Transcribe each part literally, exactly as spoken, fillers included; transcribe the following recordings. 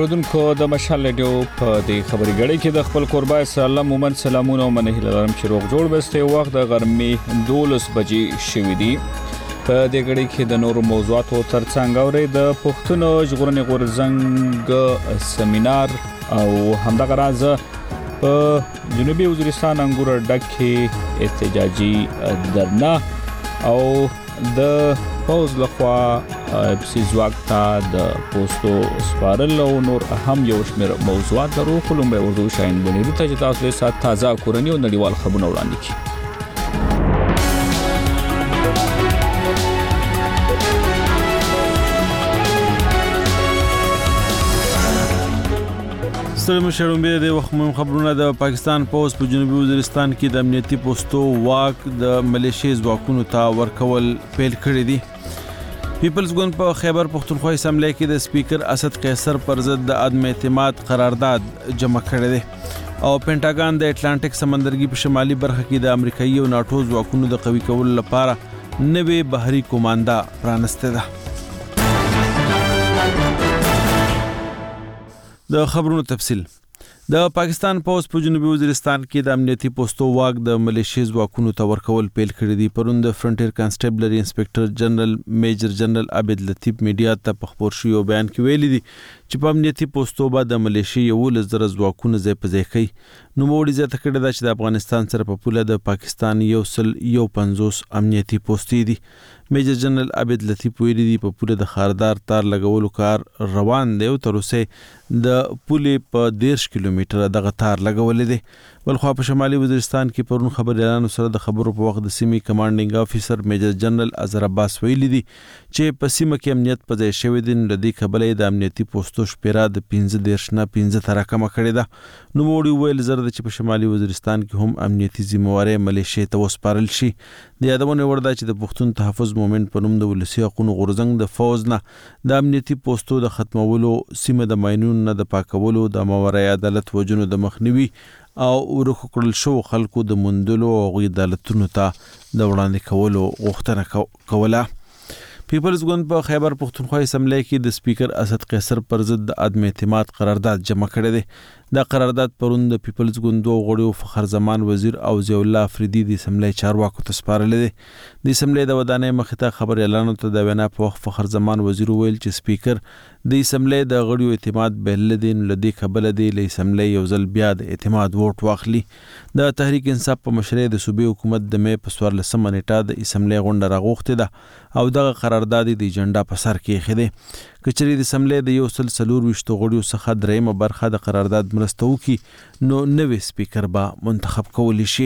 اوریدونکو د مشال ریډیو په دې خبري غړي کې د خپل قربا سلام مومن سلامونه منه لرم چې روغ جوړ بسته وخت د غرمې دولس بجې شوې دي په دې غړي کې د نورو موضوعاتو ترڅنګ اوري د پښتون ژغورنې غورزنګ سیمینار او همدغه راز په جنوبي وزیرستان انګور ډکه احتجاجي درنا او د پوز لخوا سیزواک تا د پوسټو سپارل او نور اهم یو شمېر موضوعات درو خلوم به اردو شاین بنې ته چې تاسو له سات تازه کورنی او نړیوال خبرونه وړاندې کړي. سلام شروع د وخت مهم خبرونه. د پاکستان پوز په جنوبي وزیرستان کې د امنیتي پوسټو واک د ملیشیا ځواکونو ته ورکول پیل کړی دی. پیپلز ګوند په خیبر پختونخوا اسمبلی کې د سپیکر اسد قیصر پر ضد د عدم اعتماد قرارداد جمع کړی دی او پینټاګان د اټلانټیک سمندرګي په شمالي برخه کې د امریکایي او ناتو ځواکونو د قوي کولو لپاره نوې بحري کوماندا پرانسته ده. د خبرونو تفصیل. د پاکستان پوز په جنوبي وزیرستان کې د امنیتي پوسټو واک د ملیشیا ځواکونو ته ورکول پیل کړی دی. پرون د فرنټیر کانسټیبلري انسپکټر جنرال میجر جنرال عبد لطیف میډیا ته په خبر شوی او بیان کې ویلي دي چې په امنیتي پوسټو باندې د ملیشیا یو لزر ځواکونو ځای په ځای کوي. نو موړي زیاته کړی دا چې د افغانستان سره په پوله د پاکستان یو سل یو پنځوس امنیتي پوسټې دي. میجر جنرال عبد لطیف ویلي دي په پوله د خاردار تار لګولو کار روان دی او تر اوسه د پولې په دیرش کیلومتره دغه تار لګولې دي. بلخوا په شمالي وزیرستان کې پرون خبريالانو سره د خبرو په وخت د سیمې کمانډینګ افیسر میجر جنرال اظهر عباس ویلي دي چې په سیمه کې امنیت په ځای شوی دی. د دې کبلې د امنیتي پوسټو شمیره د پنځه دیرش نه پنځه تر کمه کړې ده. نو موړي ویل زر د چې په شمالي وزیرستان کې هم امنیتي ذمہواری ملیشیا ته وسپارل شي. د یادونه ورده چې د پښتون تحفظ مومنت په نوم د ولسی حقوقو غورځنګ د فوز نه د امنیتي پوسټو د ختمولو، سیمه د ماینونو نه د پاکولو، د ماورای عدالت وجنو د مخنیوي او ورکو کړل شو خلکو د مندلو او غوی عدالتونو ته د وړاندې کولو غوښتنه کوله. پیپلز ګوند په خیبر پختونخوا اسمبلی کې د سپیکر اسد قیصر پر ضد د عدم اعتماد قرارداد جمع کړی دی. دا قرارداد پرون د پیپلز ګوند دوه غړو فخر زمان وزیر او ضیاء الله افریدي د اسمبلی چارواکو ته سپارل دي. د اسمبلی د ودانۍ مخې ته خبريالانو ته د وینا په وخت فخر زمان وزیر ویل چې سپیکر د اسمبلی د غړو اعتماد بهل دي لدی قبل دی له اسمبلی یو ځل بیا د اعتماد ووټ واخلي. د تحریک انصاف په مشرۍ د صوبې حکومت د مې په څوارلسمه نیټه د اسمبلی غونډه راغوښتې ده او دغه قرارداد د ایجنډا په سر کې خېده. کچري د اسمبلی د یو سل سلور وشتو غړو څخه دریمه برخه د قرارداد مرسته وکي نو نوې سپیکر به منتخب کولی شي.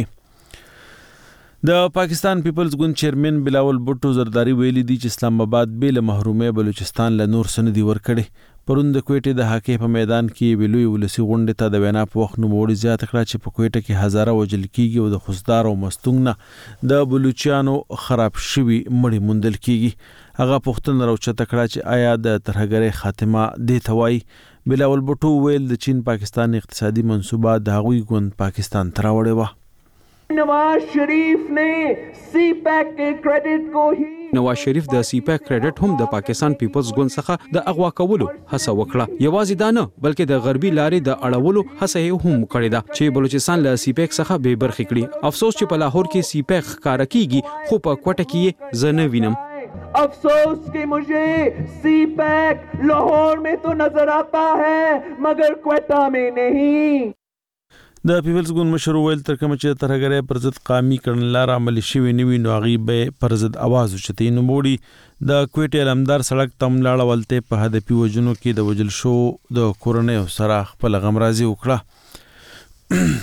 د پاکستان پیپلز ګوند چیرمن بلاول بوټو زرداری ویلي دي چې اسلام آباد به له محرومه بلوچستان له نور سندي ورکړي. پرون د کوټې د هاکي په میدان کې ویلوي ولسی غونډه ته د وینا په وخت نو موړي زیات کړه چې په کوټه کې هزاره وجل کیږي او د خصدار او مستنګ نه د بلوچستانو خراب شوی مړی مندل کیږي. هغه پښتون راوچته کړه چې آیا د ترهګرۍ خاتمه دی توای. بلاول بوټو ویل د چین پاکستان اقتصادي منصوبه د هغوی ګوند پاکستان تراوړې و. نواز شریف نے سی پیک کے کریډټ کو ہی نواز شریف د سی پیک کریډټ هم د پاکستان پیپلز ګوند څخه د اغوا کولو هڅه وکړه. یوازې دا نه بلکې د غربي لارې د اړولو هڅه هم کړې ده چې بلوچستان له سی پیک څخه به برخې کړي. افسوس چې په لاهور کې سی پیک ښکارا کیږي خو په کوټه کې زنه وینم. افسوس کہ مجھے سی پیک لاہور میں تو نظر آتا ہے مگر کوئٹہ میں نہیں. د پیپلز ګوند مشر ویل تر کوم چې ترهګرۍ پر ضد قومي کړنلار عمل شوی نیوي نو هغه به پر ضد आवाज اوچتي. نو موړي د کوټې علمدار سړک تم لاړه ولته په هدفي وجنو کې د وجل شو د کورنۍ سره خپل غمرازي وکړه.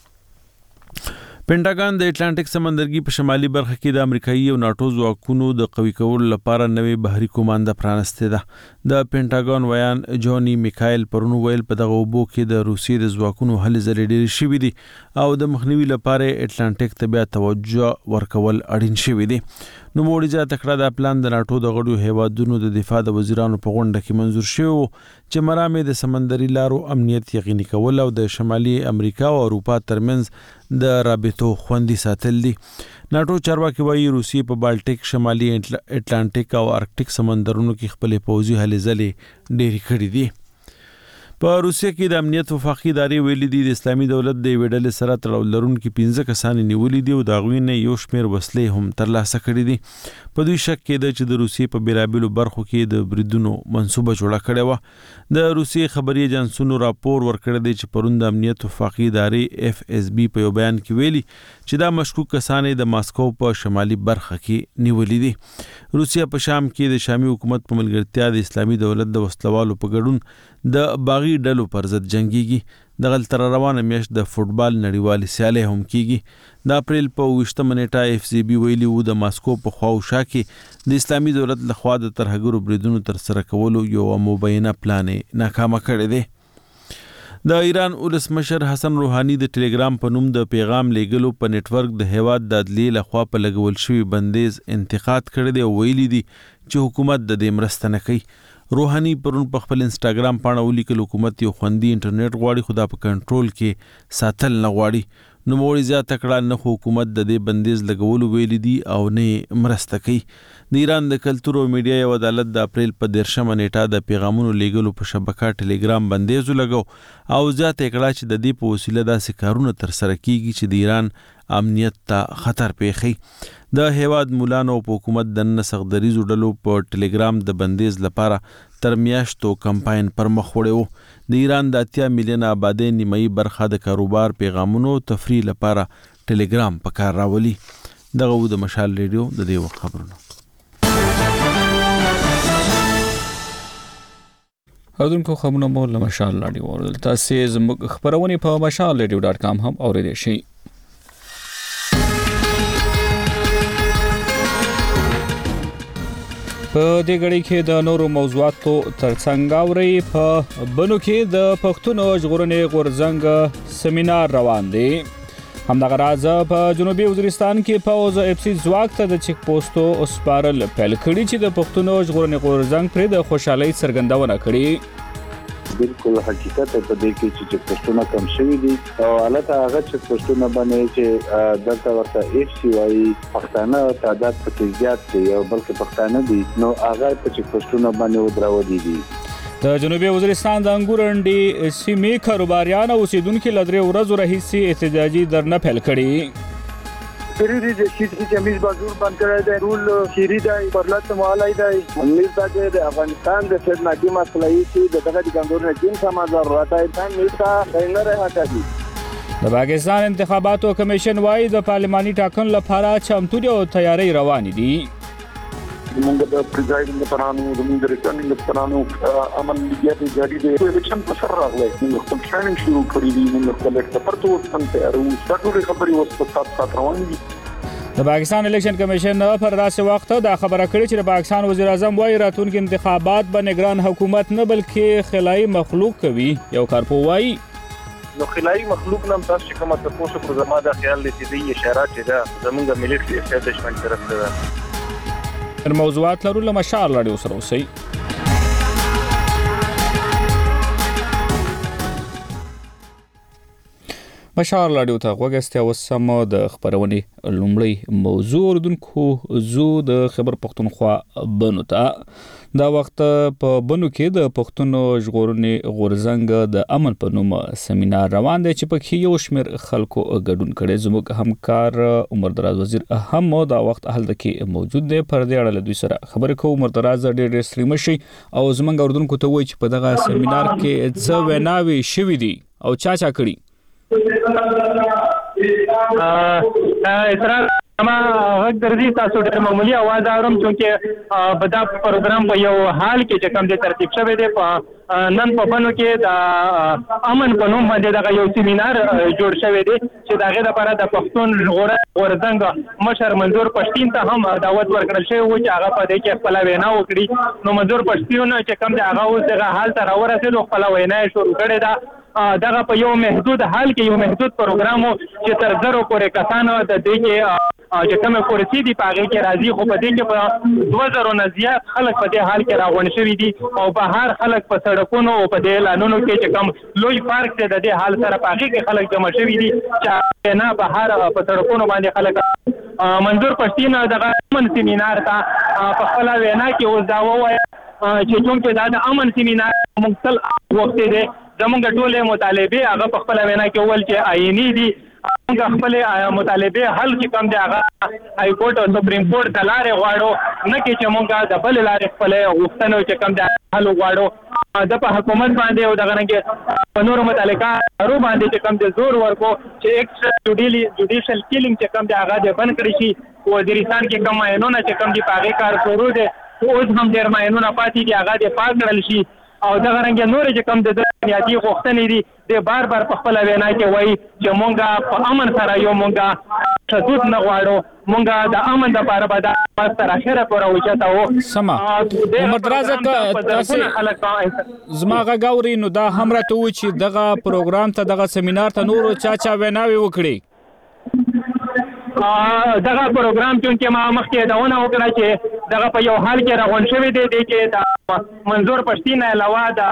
پینټاګان د اټلانټیک سمندرګي په شمالي برخه کې د امریکایي او ناتو ځواکونو د قوي کولو لپاره نوې بحري کوماندا پرانسته ده. د پینټاګان ویان جونی میکایل پرون ویل په دغه وبو کې د روسي د ځواکونو هلې ځلې ډېرې شوې دي او د مخنیوي لپاره اټلانټیک ته بیا توجه ورکول اړین شوی دی. نو موړي ځا تکړه د پلان د ناتو د غړو هیوادونو د دفاع د وزیرانو په غونډه کې منزور شو چې مرامې د سمندري لارو امنیت یقیني کول او د شمالي امریکا او اروپا ترمنځ د رابطو خوندي ساتل دي. ناتو چارواکي وایي روسیې په بالټیک، شمالي اټلانټیک او ارکټیک سمندرونو کې خپل پوځي هلې ځلې ډېرې کړې دي. په روسیه کې د امنیت وفاقي ادارې ویلي دي د اسلامي دولت د یوې ډلې سره تړاو لرونکي پنځه کسان نیولي دي او د هغوی نه یو شمېر وسلې هم ترلاسه کړي دي. په دوی شک کېده چې د روسیې په بېلابېلو برخو کې د بریدونو منصوبه جوړه کړې وه. د روسیې خبري ایجنسونو راپور ورکړی دی چې پرون د امنیت وفاقي ادارې اف اس بي په یو بیان کې ویلي چې دا مشکوک کسان د ماسکو په شمالي برخه کې نیولي دي. روسیه په شام کې د شامي حکومت په ملګرتیا د اسلامي دولت د وسلوالو په ګډون د باغي ډلو پر ضد جنگيږي. دغلته روانه میاشت د فوټبال نړیوالې سیالۍ هم کیږي. د اپریل په اوویشتمه نیټه اف سی بي ویلي وو د ماسکو په خواوشا کې د اسلامي دولت لخوا د ترهګرو بریدونو ترسره کولو یو مبینه پلان ناکامه کړی دی. د ایران ولسمشر حسن روحاني د ټلګرام په نوم د پیغام لیږلو په نیټورک د هیواد د عدلیې لخوا په لګول شوي بندیز انتقاد کړی دی او ویلي دي چې حکومت د دې مرسته نه کوي. روحاني پرون په خپل انسټاګرام پاڼه ولیکل حکومت یو خوندي انټرنیټ غواړي خو دا په کنټرول کې ساتل نه غواړي. نوموړي زیاته کړه نه خو حکومت د دې بندیز لګولو ویلي دي او نه مرسته کوي. د ایران د کلتور او میډیا یو عدالت د اپریل په دیرشمه نیټه د پیغامونو لیږلو په شبکه ټلګرام بندیز ولګو او زیاته کړه چې د دې په وسیله داسې کارونه ترسره کیږي چې د ایران امنیت ته خطر پیښي. د هیواد مولانو په حکومت د نسغدریزو ډلو په ټلګرام د بندیز لپاره تر میاشتو کمپاین پر مخ وړی وو. د ایران د اتیا میلیونه آبادۍ نیمایي برخه د کاروبار پیغامونو تفریح لپاره ټلګرام په کار راولي. دغه و د مشال ریډیو د دې وخت خبرونه. اردوونکو خبرونه مو له مشال راډیو اوریدل. تاسو زموږ خبرونه په مشال ریډیو ډاټ کام هم اوریدئ شئ. په دې غړي کې د نورو موضوعاتو ترڅنګ اوري په بنو کې د پښتون ژغورنې غورځنګ سیمینار روان دی. همدغه راز په جنوبي وزیرستان کې پوز اف سي ځواک ته د چیک پوسټو اسپارل پیل کړي چې د پښتون ژغورنې غورځنګ پر د خوشحالي څرګندونه کړي. بالکل حقیقت په دې کې چې پښتون کم شوی دي او البته هغه چې پښتون باندې چې دلته ورته اف سی وايي پښتانه تعداد په زیات دی او بلکې پښتانه دي نو هغه چې پښتون باندې ودراوي دي. د جنوبي وزیرستان د انګورندي سیمې کاروباریان او اوسیدونکو لدرې ورځو راهیسې احتجاجي درنه پیل کړي. فریدی د شیټ چې میز بازور باندې کړی دی رول شيری دی پرلط مالای دی امید ده د افغانستان د خدماتي مسلې چې دغه د ګندور نه جن سماجر راځي دا میتا نه راځي. د پاکستان انتخاباتو کمیشن وايي د پارلماني ټاکنو لپاره چمتو او تیاری روان دي. زمونږ د پریزایډینګ لپاره زمونږ د ریټرنینګ لپاره عمل لګیا جاری دی. الیکشن په سر راغلی موږ خپل ټریننګ شروع کړی دی موږ خپل سفر ته وڅم تیارو دا ټول خبرې اوس په سات سات روان دي. د پاکستان الیکشن کمیشن پر داسې وخت دا خبره کړې چې د پاکستان وزیر اعظم وايي راتلونکي انتخابات به نگران حکومت نه بلکې خلای مخلوق کوي. یو کارپو وايي نو خلای مخلوق نام تاسو کومه تاسو پر زما د خیال لته دی اشاره چې دا زمونږ ملي اسټابلیشمنت طرف ته تر موضوعات لرو له مشال راډیو سره اوسئ. مشال راډیو ته غوږ اوسم د خبرونې لومړی موضوع اردوونکو زو د خبر پښتونخوا بنو ته دا وخت په بنو کې د پښتون ژغورنې غورځنګ د امن په نوم سیمینار روان دی چې پکې یو شمېر خلکو ګډون کړي. زموږ همکار عمر دراز وزیر هم دا وخت هلته کې موجود دی. پر دې اړه له دوی سره خبرې کوو. عمر دراز ډېر ډېر ستړي مشي او زموږ اردوونکو ته وایي چې په دغه سیمینار کې څه ویناوې شوي دي او چا چا کړي. اسرار ما غږ درځي تاسو ډېر معمولی आवाज اورم چې بدا پروګرام په یو حال کې چې کوم د ترتیب شوی دی په نن په بنو کې د امن په نوم باندې دغه یو سیمینار جوړ شوی دی چې دغه لپاره د پښتون ژغورنې غورځنګ مشر منظور پښتین ته هم دعوت ورکړل شوی و چې هغه په دې کې خپل وینا وکړي. نو منظور پښتین چې کوم د هغه اوس دغه حال ته راورسېدو خپل وینا شروع کړې ده. دغه په یو محدود حال کې یو محدود پروګرام چې تر زرو پورې کسانو د دې کې چې کومه کورسي دی په هغه کې راځي خو په دې کې په دوه زره نه زیات خلک په دې حال کې راغونډ شوي دي او په هر خلک په سړکونو او په دې اعلانونو کې چې کوم لوی پارک دی د دې حال سره په هغه کې خلک جمع شوي دي چې نه په هر په سړکونو باندې خلک منظور پښتین دغه امن سیمینار ته په خپل وینا کې اوس دا وایي چې چونکې دا د امن سیمینار مختل وخت دی زمونږ ټولې مطالبه هغه په خپل وینا کې ول چې آئینی دي موږ خپل مطالبه حل چې کوم دی هغه هاي کورټ او سپریم کورټ ته لارې غواړو نه کې چې موږ د بل لارې خپل غوښتنو چې کوم دی حل غواړو د په حکومت باندې او دغه رنګ په نورو متعلقاتو باندې چې کوم دی زور ورکو چې ایکسټرا جوډیشل کیلینګ چې کوم دی هغه د بند کړی شي وزیرستان کې کوم عینونه چې کوم دی په هغه کار شروع دي اوس هم ډېر عینونه پاتې دي هغه د پاک کړل شي او دغه رنګ نور چې کوم د بنیادی غوښتنې دي د بار بار په خپل وینا کې وایي چې مونږه په امن سره یو مونږه تشدد نه غواړو مونږه د امن لپاره به د تر اخره پورې وچتاو سما عمر درازه تاسو زما غاوري نو دا هم راته و چې دغه پروګرام ته دغه سیمینار ته نور چا چا ویناوي وکړي دغه پروګرام چې ما مخکې داونه وکړه چې دغه په یو حال کې راغون شوی دی چې د منظور پښتين علاوه د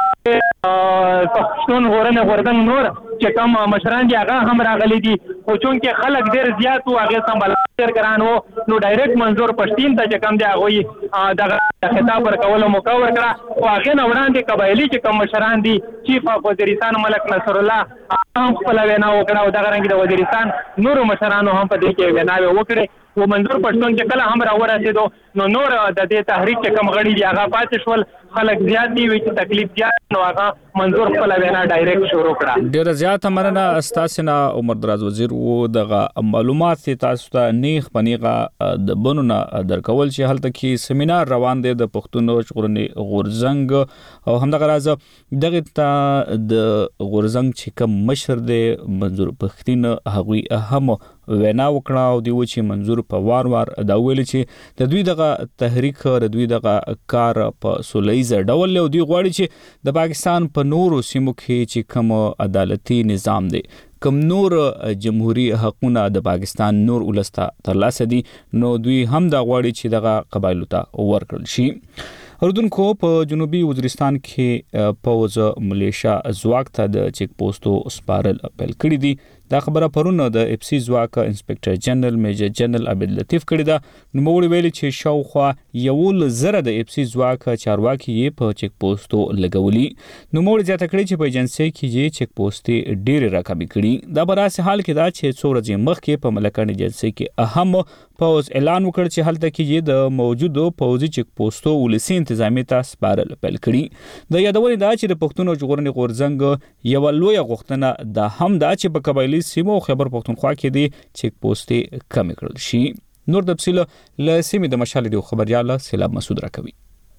پښتون غورنه غوردن نور چې کوم مشران دي هغه هم راغلي دي خو چونکې خلک ډېر زیات وو هغه سمبال ډېر ګران وو نو ډایرکټ منظور پښتين ته چې کوم دی هغه دغه خطاب ورکول موقع ورکړه او هغه نه وړاندې قبایلی چې کوم مشران دي چیف اف وزیرستان ملک نصر الله هم خپل وینا وکړه او دغه رنګ د وزیرستان نور مشرانو هم په دې کې ویناوي وکړي و منظور پښتون چې کله هم راورسېدو نو نور د دې تحریک چې کوم غړي دي هغه پاتې شول خلک زیات دي وي چې تکلیف زیات نو هغه منظور خپل وینا ډایرکټ شروع کړه ډیره زیات مننه استاسنا عمر دراز وزیر وو دغه معلومات تاسو ته نیغ پنیغه د بنونه درکول چې هلته کې سیمینار روان دی د پښتون ژغورنې غورزنګ او همدغه راز دغه ته د غورزنګ چې کوم مشر دی منظور پښتين هغوی هم وینا وکړه او دی و چې منظور په وار وار دا ویل چې د دوی دغه تحریک د دوی دغه کار په سولېز ډول له دوی غواړي چې د پاکستان په نورو سیمو کې چې کوم عدالتي نظام دی کوم نور جمهوریت حقونه د پاکستان نور ولسته ترلاسه دي نو دوی هم دا غواړي چې دغه قبایلو ته ورکړل شي اردوونکو په جنوبي وزیرستان کې پوز ملیشیا ځواک ته د چیک پوسټو سپارل اپیل کړی دي دا خبره پرونه د اف سی ځواک انسپکټر جنرال میجر جنرال عبد لطیف کړی دا نو موږ ویلي چې شاوخوا یو زره د اف سی ځواک چارواکي په چیک پوسټو لګولي نو موږ ځاته کړی چې په ایجنسي کې چیک پوسټي ډېر راکمې کړي دا براسه حال کې دا چې څو ورځې مخکې په ملکان ایجنسي کې اهم پوز اعلان وکړ چې هلته کې د موجودو پوزي چیک پوسټو ولسی انتظامی ته سپارل پیل کړي د یادونې دا چې د پښتون ژغورنې غورزنګ یو لوی غوښتنه د هم دا چې په قبایلی سیمو خیبر پښتونخوا کې دي چیک پوسټي کم کړل شي نور تفصیل له سیمې د مشال دی خبرياله سلام مسعود راکوي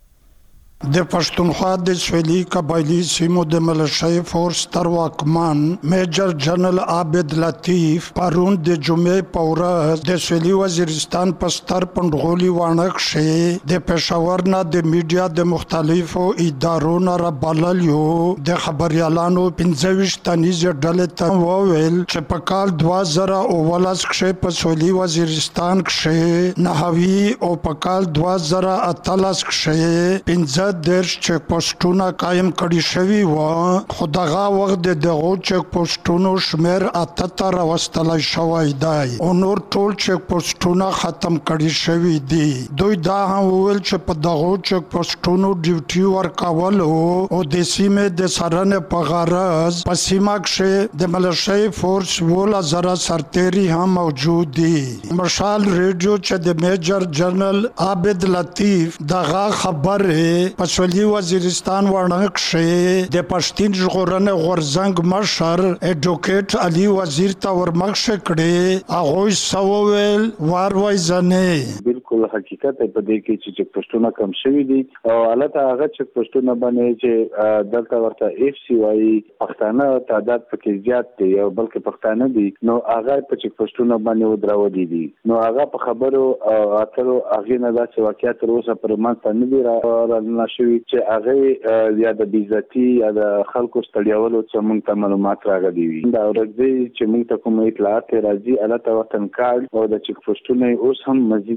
د پښتونخوا د سویلي قبایلی سیمو د ملیشیا فورس تر واکمن میجر جنرال عبد لطیف پرون د جمعې په ورځ د سویلي وزیرستان په ستر پندغولي وانک شه د پېښور نه د میډیا د مختلفو ادارو نه رابلل یو د خبريالانو پنځه تنیز ډلې ته وویل چې په کال دوه زره اوولس کې په سویلي وزیرستان کې نهوي او په کال دوه زره اتلس کې پنځه درش چک پوسټونه قائم کړي شوی و خو دغه وخت د دغه چک پوسټونو شمیر اته تر واستلای شوی دی او نور ټول چک پوسټونه ختم کړي شوی دي دوی دا هم ویل چې په دغه چک پوسټونو ډیوټي ورکول او د سیمې د سرنه په غرض په سیمه کې د ملیشیا فورس ولا زره سرتيري هم موجود دي مشال ریډیو چې د میجر جنرال عبد لطیف دغه خبره په سویلي وزیرستان وړاندې شه د پښتون ژغورنې غورزنګ مشر اډوکیټ علي وزیر ته ورمخ کړي هغه سوویل واروي ځنه بالکل حقیقت په دې کې چې پښتون کم شوی دي او البته هغه چې پښتون باندې چې دلته ورته اف سی واي پښتانه تعداد پکې زیات دي او بلکې پښتانه دي نو هغه په چې پښتون باندې ودراو دي نو هغه په خبرو اترو هغه نه داسې واقعیت تر اوسه پر مانځ نه دي را شوی چې هغه یا د بیزتی یا د خلکو ستړیاولو څخه موږ ته معلومات راغلي وي دا ورځي چې موږ ته کوم اطلاعات راځي البته وطن کارت او د چک پوسټونه اوس هم مزید زیات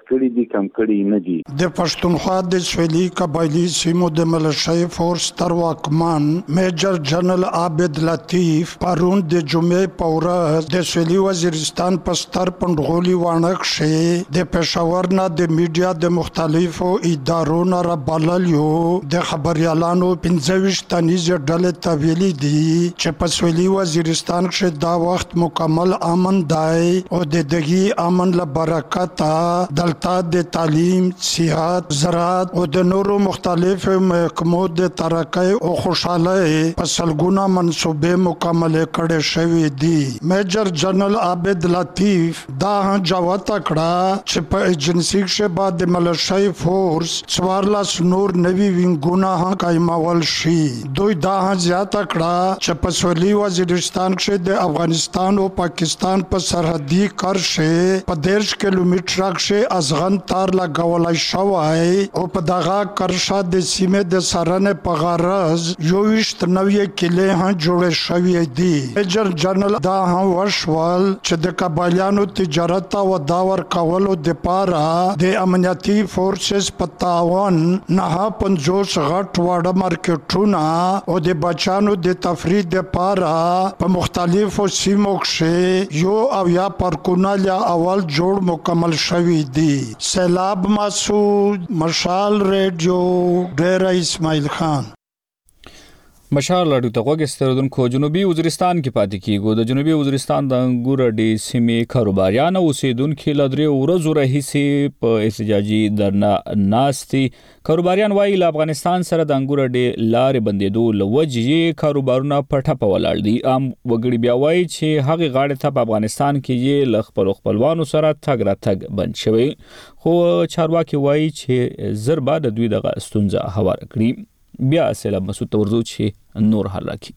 کړي دي کم کړي نه دي. د پښتونخوا د سویلي قبایلی سیمو د ملشي فورس تر واکمن میجر جنرال عابد لطیف پرون د جمعې په ورځ د سویلي وزیرستان په ستر پندغولي وانق شه د پېښور نه د میډیا د مختلفو ادارو نه رابللیو د خبريالانو پنځه ویشت تنیزه ډلې ته ویلي دي چې په سویلي وزیرستان کې دا وخت مکمل امن دی او د دغه امن له برکته دلته د تعلیم، صحت، زراعت او د نورو مختلفو محکمو د ترقۍ او خوشحالۍ په سلګونه منصوبې مکمل کړي شوې دي. میجر جنرال عابد لطیف دا جواب کړه چې په ایجنسی کې بعد د ملشي فورس څوارلس نور نوي وینګونه قائمول شي. دوی دا زیاته کړه چې په سویلي وزیرستان کې د افغانستان او پاکستان په سرحدي کرښه په دیرش کیلومتره کې ازغن تار لګولای شوی او په دغه کرښه د سیمې د سرنې په غرض یوویشت نوې کلې هم جوړې شوې دي. میجر جنرال دا هم وشول چې د قبایلیانو تجارت او داور کولو د پاره د امنیتي فورسز په تعاون نه پنځوس غټ وړ مارکیټونه او د بچانو د تفریح د پاره په مختلفو سیمو کې یو او یا پارکونه لا اول جوړ مکمل شوی دی. سیلاب مسعود، مشال ریډیو، ډیره اسماعیل خان. مشال راډیو ته غوږ استردونکو جنوبي وزیرستان کې پاتې کیږو. د جنوبي وزیرستان د انګور ډې سیمې کاروباریان او اوسیدونکو له درې ورځو راهیسې په احتجاجي درنا ناستي. کاروباریان وايي له افغانستان سره د انګور ډې لارې بندېدو له وجې کاروبارونه په ټپه ولاړ دي. عام وګړي بیا وايي چې هغه غاړې ته په افغانستان کې یې له خپلو خپلوانو سره تګ راتګ بند شوی، خو چارواکي وايي چې زر به د دوی دغه ستونزه هواره کړي. بیا سیلاب مسعود تورزو چې نور حل راکړي.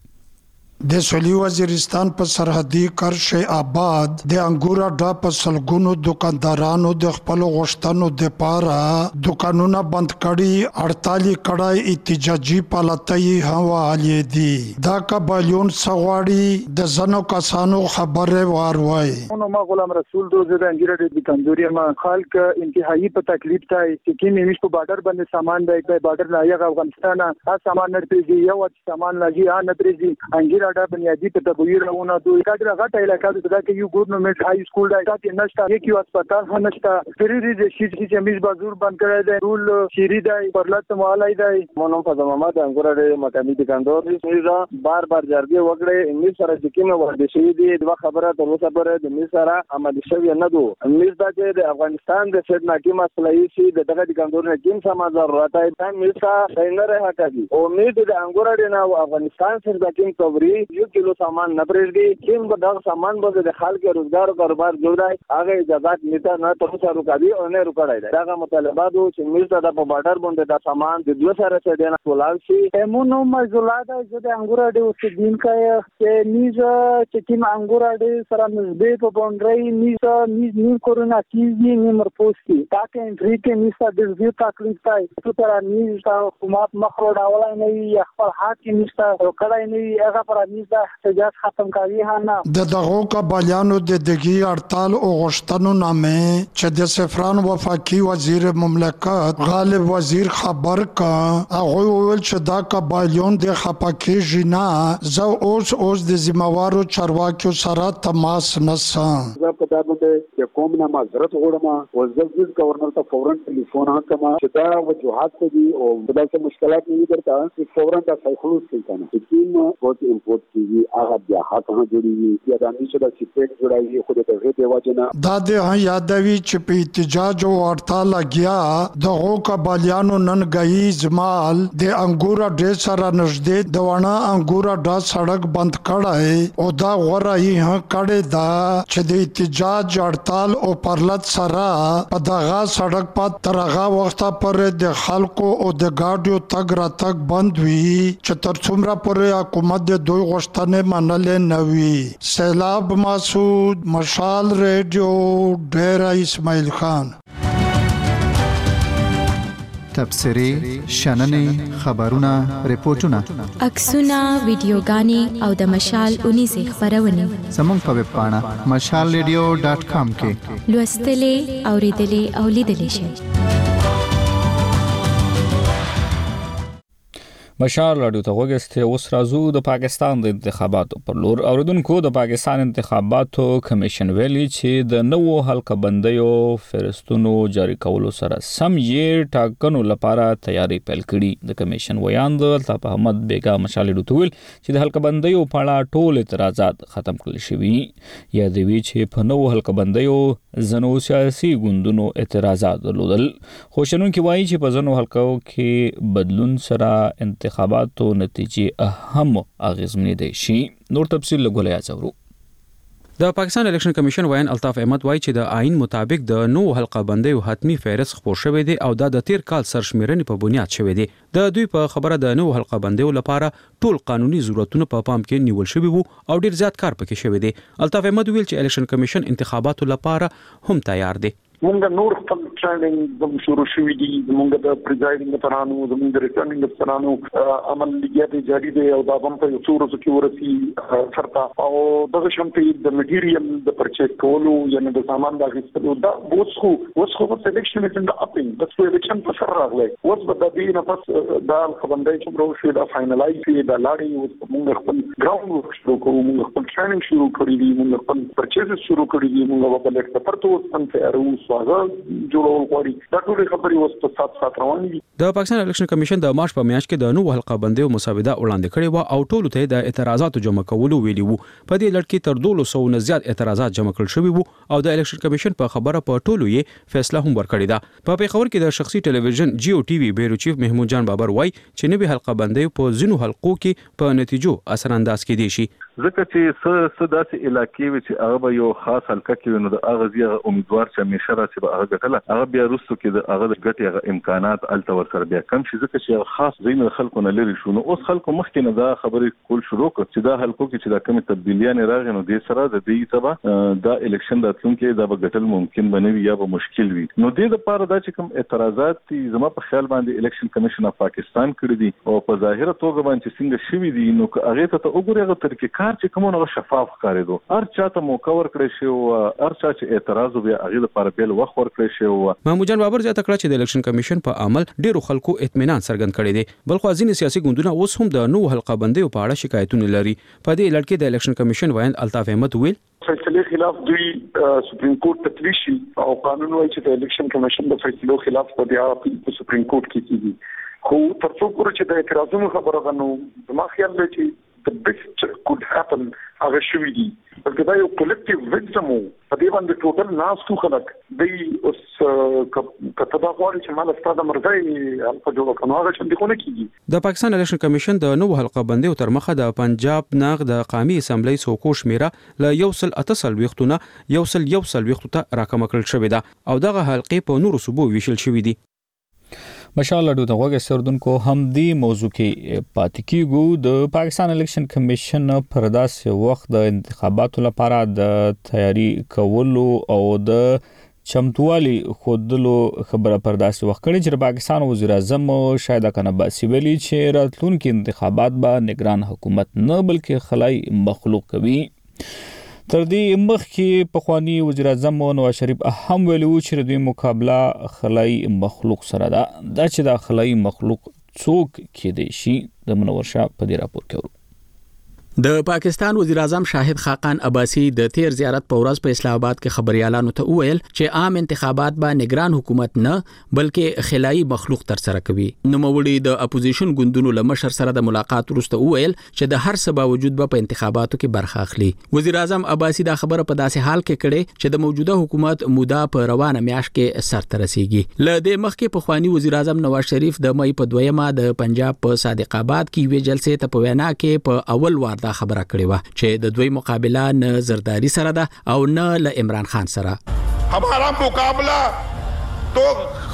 د سویلي وزیرستان په سرحدي کرښه آباد د انګورا ډا په سلګونو دکاندارانو د خپل غشتنو د پاره دکانونه بند کړي، هړتالي کړای، احتجاجي پالتای هوالي دي. دا قبایلیون سغواړي د زنو کسانو خبره واروي. نو ما غلام رسول دوزه د انګریډ د کندوري ما خلک انتهایی په تکلیف تای چې کې نیمش په بارډر باندې سامان دی، په بارډر نه یغ افغانستان ها سامان نه پریږي، یو سامان لږی ها نه پریږي. انګریډ دا بنیادی ته تبویر راونه دوی کاډر غټه علاقه ده چې یو ګورنمنت های سکول دی تاسو نشته، یک یو هسپتال هم نشته. فریری د شي چې میز بازور بند کړی دی، رول شيری دی، پرلط موالای دی. مونږ په زمامه د انګورې مکاني د کندوري میزا بار بار جرګه وکړې. میز سره چې کومه ورده شي دي د خبره تر اوسه پرې د میز سره عملي شوی نه دو. میز دا چې د افغانستان د سید ناکي مسلې شي د دغه د کندوري کوم سم ضرورت دی میز کا نه راه کوي او میز د انګورې نه افغانستان سره د کوم کوي یو کیلو سامان نه پرېږدي. کوم به دا سامان به د خلک روزګار او کاروبار جوړای هغه اجازه نیته نه تر اوسه روکاوي او نه روکړای دی. دا مطالبات چې میز د په بارډر باندې دا سامان د دوه سره څه دی نه ولال شي. امونو مزولاده چې د انګور اډې اوسېدونکي چې میز چې کوم انګور اډې سره نږدې په باندې میز میز نیم کورونا کیږي نیم رپوسټي تاکه انفریکه میز د دې تکلیف تای څه تر میز د حکومت مخرو ډاولای نه خپل حق میز ته کړای نه هغه پر میز د احتجاج ختم کوي نه. د دغه قبایلیانو د دګي هړتال او غشتنو نامه چې د سفران وفاقي وزیر مملکت غالب وزیر خبر کا هغه ویل چې دا قبایلیون د خپاکي جنا زو اوس اوس د ذمہوارو چارواکیو سره تماس نسم. زه په تاسو ته چې کوم نه معذرت غواړم او زلزل گورنر ته فورا ټلیفون وکم چې دا وجوهات دي او دا څه مشکلات نه درته چې فورا دا خلوص کوي کنه چې کوم وخت امپورټ کیږي هغه بیا حق نه جوړیږي یا د نشه د سیپټ جوړایي خو د دغه دی وجنه دا د یادوي چې په احتجاج او هړتال لګیا دغه قبایلیانو نن غي زمال د انګورا ډېر سره نږدې د ونه انګورا دا سړک بند کړای او دا غوړای ها کړي دا چې د احتجاج هړتال او پرلط سره په دغه سړک په ترغه وخت پر د خلکو او د ګاډیو تګ را تګ بند وي چې تر څومره پر حکومت د دوی غشتنه منلې نوي. سیلاب مسعود، مشال ریډیو، ډیره اسماعیل خان. تبصرې شننې خبرونه ریپورتونه عکسونه ویډیوګانې او د مشال اونیزې خبرونه زموږ په ویب پاڼه مشال ریډیو ډاټ کام کې لوستلې اوریدلې او لیدلې شئ. مشال رادیو ته وګورئ. اوس راځو د پاکستان د انتخاباتو پر لور. اوریدونکو د پاکستان انتخاباتو کمیشن ویلي چې د نوو حلقه بندیو فهرستونو جاری کولو سره سم یې ټاکنو لپاره تیاری پیل کړي. د کمیشن ویاند الطاف احمد بیگا مشال رادیو ته ویل چې د حلقه بندیو په اړه ټول اعتراضات ختم کړل شوي. یا د وی چې په نوو حلقه بندیو زنو سیاسي ګوندونو اعتراضات درلودل. خو شنونکي وایي چې په زنو حلقو کې بدلون سره انتخاباتو نتیجې اهم اغیزمنې دي شي. نور تفصیل لګولای اځورو. د پاکستان الیکشن کمیشن وایي الطاف احمد وایي چې د آئین مطابق د نو حلقه بندیو حتمی فهرست خپور شوی دی او دا د تیر کال سرشمیرنې په بنیاد شوی دی. د دوی په خبره د نو حلقه بندیو لپاره ټول قانوني ضرورتونه په پام کې نیول شوی وو او ډیر زیات کار پکې شوی دی. الطاف احمد ویل چې الیکشن کمیشن انتخاباتو لپاره هم تیار دی. مونږ نور خپل ټریننګ زموږ شروع شوی دي. زموږ د پریزایډینګ افسرانو زموږ د ریټرنینګ افسرانو عملیات جاری دي او دا هم په یو څو ورځو کې ورسي سرته او دغه شمته د میټیریال د پرچیز کولو یعنی د سامان د اخیستلو دا وڅخو وڅخو په سلیکشن کې د اپینګ د سلیکشن په سر راغلی اوس به د دې نه پس دا خبرندای چې برو شي دا فائنلایز شي دا لاړې اوس موږ خپل ګراوند ورک شروع کوو. موږ خپل ټریننګ شروع کړی دي. موږ خپل پرچیز شروع کړی دي. موږ په لیکټ پرته اوس هم تیارو جوړول غواړي. دا ټول خبرې اوس په سات سات روان دي. د پاکستان الیکشن کمیشن د مارچ په میاشت کې د نو حلقه بندیو مسوده وړاندې کړې و او ټولو ته د اعتراضاتو جمع کولو ویلي وو. په دې لړ کې تر دوه سوه نه زیات اعتراضات جمع کړل شوي وو او د الیکشن کمیشن په خبره په ټولو یې فیصله هم ورکړې ده. په پیښور کې د شخصي ټلویزیون جیو ټي وي بیرو چیف محمود جان بابر وای چې نوې حلقه بندیو په ځینو حلقو کې په نتیجو اثر انداز کېدي شي. ځکه چې څه څه داسې علاقې وي چې هغه به یو خاص حلقه کې نو د هغه ځای امیدوار چې همیشه راشي به هغه ګټله هغه بیا وروسته کې د هغه د ګټې هغه امکانات هلته ورسره بیا کم شي. ځکه چې هغه خاص ځایونه د خلکو نه لرې شو. نو اوس خلکو مخکې نه دا خبرې کول شروع کړ چې دا حلقو کې چې دا کمې تبدیلیانې راغلې نو دې سره د دې ته به دا الیکشن راتلونکی دا به ګټل ممکن به نه وي یا به مشکل وي. نو دې دپاره دا چې کوم اعتراضات دي زما په خیال باندې الیکشن کمیشن اف پاکستان کړي دي او په ظاهره توګه باندې څنګه شوي دي نو هغې ته ته وګورې هغه طریقهکار چې کوم هغه شفاف ښکارېدو. هر چا ته موقع ورکړی شوی و. هر چا چې اعتراض وبیا هغې دپاره بیل وخت ورکړی شوی و. محمود جان بابر زیاته کړه چې د الیکشن کمیشن په عمل ډیرو خلکو اطمینان څرګند کړی دی. بلخو ځینې سیاسي ګوندونه اوس هم د نو حلقه بندیو په اړه شکایتونه لري. په دې لړ کې د الیکشن کمیشن وایي الطاف احمد ویل فیصلې خلاف دوی سپریم کورټ ته تللی شي او قانون وایي چې د الیکشن کمیشن د فیصلو خلاف په بیا په سپریم کورټ کې کیږي. خو تر څو پورې چې د اعتراضونو خبره ده نو زما خیال دی چې the best could happen هغه شوي دي. بلکې دا یو کلیکټیو ویکټم و. په دې باندې ټوټل ناستو خلک دی اوس کته دا غواړي چې مال ستا د مرګۍ حلقه جوړه کړو هغه چندېخونه کېږي. د پاکستان الیکشن کمیشن د نو حلقه بندیو تر مخه د پنجاب ناغ د قامي اسمبلی څوکو شمیره له یو سل اته څلوېښتونه یو سل یو څلوېښتو ته راکمه کړل شوې ده او دغه حلقې په نورو صوبو ویشل شوي دي. مشال رادیو ته وګورئ. سردونکو هم دې موضوع کې پاتې کیږو. د پاکستان الیکشن کمیشن پر داسې وخت د انتخاباتو لپاره د تیاری کولو او د چمتووالي خودلو خبره پر داسې وخت کړي چې پاکستان وزیر اعظم شاهد کنه باسی ویلي چې راتلونکي انتخابات به نگران حکومت نه بلکې خلای مخلوق کوي. تر دې مخکې پخوانی وزیر اعظم نواز شریف هم ویلي و چې دوی مقابله خلای مخلوق سره ده. دا چې دا خلای مخلوق څوک کېدی شي د منور شاه په دې راپور کې ورو. د پاکستان وزیر اعظم شاهد خاقان عباسی د تیر زیارت په ورځ په اسلام آباد کې خبريالانو ته وویل چې عام انتخابات به نگران حکومت نه بلکې خلای مخلوق تر سره کوي. نوموړي د اپوزیشن ګوندونو له مشر سره د ملاقات وروسته وویل چې د هر څه باوجود به په انتخاباتو کې برخه اخلي. وزیر اعظم عباسی دا خبره په داسې حال کې کړې چې د موجوده حکومت موده په روانه میاشت کې سرته رسیږي. له دې مخکې پخوانی وزیر اعظم نواز شریف د مې په دویمه د پنجاب په صادق آباد کې وی جلسې ته په وینا کې په اول وار دا خبره کړې و چې د دوی مقابله نه زرداری سره ده او نه له عمران خان سره. हमारा मुकाबला तो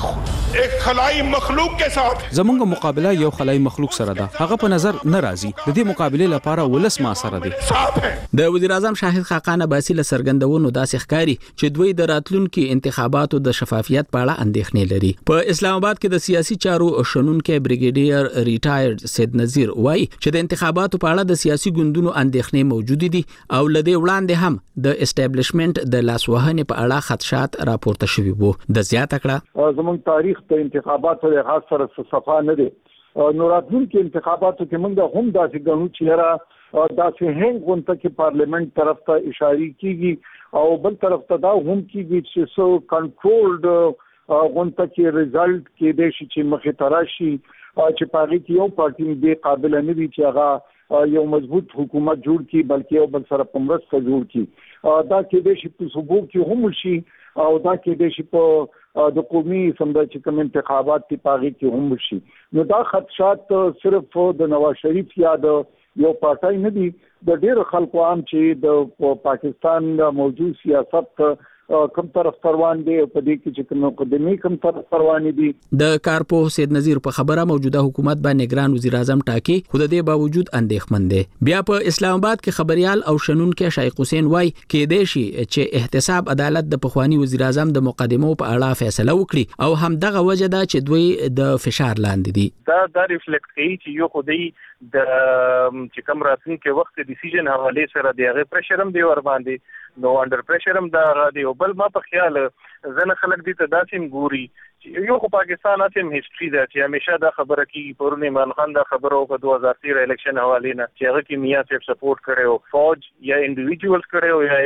एक खलाई मखलूक के साथ زمونږ مقابله یو خلای مخلوق سره ده هغه په نظر نه راځي د دې مقابله لپاره ولس ما سره دي د وزیر اعظم شاهد خاقان عباسی له سرګندونو داسې ښکاری چې دوی د راتلونکو انتخاباتو د شفافیت په اړه اندېښنې لري په اسلام آباد کې د سیاسي چارو شنونکو بریګیډیر ریټایرډ سید نذیر وایي چې د انتخاباتو په اړه د سیاسي ګوندونو اندېښنې موجود دي او لدې وړاندې هم د اسټابلیشمنت د لاسوهنې په اړه خدشات راپورته شوي وو د زیاته کړه زموږ تاریخ د انتخاباتو له خاص سره صفه نه دي نو راتلونکي انتخاباتو کې موږ هم داسې ګڼو چې را داسې هنګ غونډه کې پارلیمنت طرف ته اشاره کیږي او بل طرف ته دا هم کیږي چې سو کنټرولډ غونډه کې ریزلټ کې د شي چې مخه تراشي چې پاري کې یو پارټي به قابل نه وي چې هغه یو مضبوط حکومت جوړ کی بلکې یو بل سره پمرسته جوړ کی دا کې د شي په صوبو کې هم شي او دا کې د شي په د قومي سمدا چې کوم انتخابات په پاغي کې هم شي نو دا خدشات صرف د نواز شریف یا د یو پارټای نه دي د ډېر خلکو عام چې د پاکستان موجود سیاست کم طرف پروان دي په دې کې چې کوم مقدمي کم طرف پروان دي د کارپو سید نذیر په خبره موجوده حکومت باندې نگران وزیر اعظم ټاکي خو د دې باوجود اندېښمن دي بیا په اسلام آباد کې خبريال او شنونکو شیخ حسین وای کې د شي چې احتساب عدالت د پخوانی وزیر اعظم د مقدمو په اړه فیصله وکړي او هم دغه وجه ده چې دوی د فشار لاندې دي دا د ریفلیکټ کوي چې یو خدای د چې کوم راتلونکي وخت ډیسیژن حواله سره دی هغه پرشر هم دی ور باندې نو انډر پرشر هم دا غادي او بل ما په خیال زنه خلک دي ته داسیم ګوري یو خو پاکستان اسیم هیستوري ده چې همیشه دا خبره کوي پرون عمران خان دا خبره او په دوه هزار تیرہ الیکشن حواله نه چې هغه کې میا صاحب سپورټ کړو فوج یا انډیویډوالز کړو یا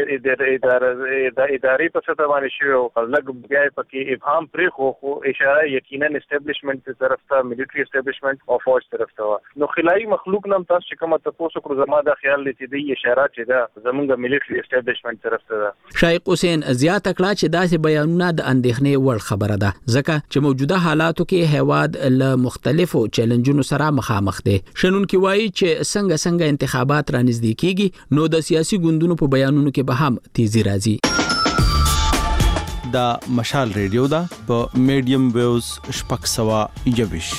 ادارې د ادارې په سطح باندې شو لګ بیا پکې ابهام پرې خو خو اشاره یقینا اسټابلیشمنت په طرف ته ملټری اسټابلیشمنت او فوج طرف ته نو خلای مخلوق نم تاسو چې کومه تاسو کړو زما دا خیال لته دی اشاره چې دا زمونږ ملټری اسټابلیشمنت طرف ته شیخ حسین زیاته کړه چې داسې بیانونه د اندېښنې وړ خبره ده ځکه چې موجوده حالاتو کې هواد له مختلفو چیلنجونو سره مخامخ دي شنونکو وایي چې څنګه څنګه انتخابات را نږدې کیږي نو د سیاسي ګوندونو په بیانونو کې به هم تیزی راځي دا مشال ریډیو دا په میډیم ویوز شپږ سوه یوویش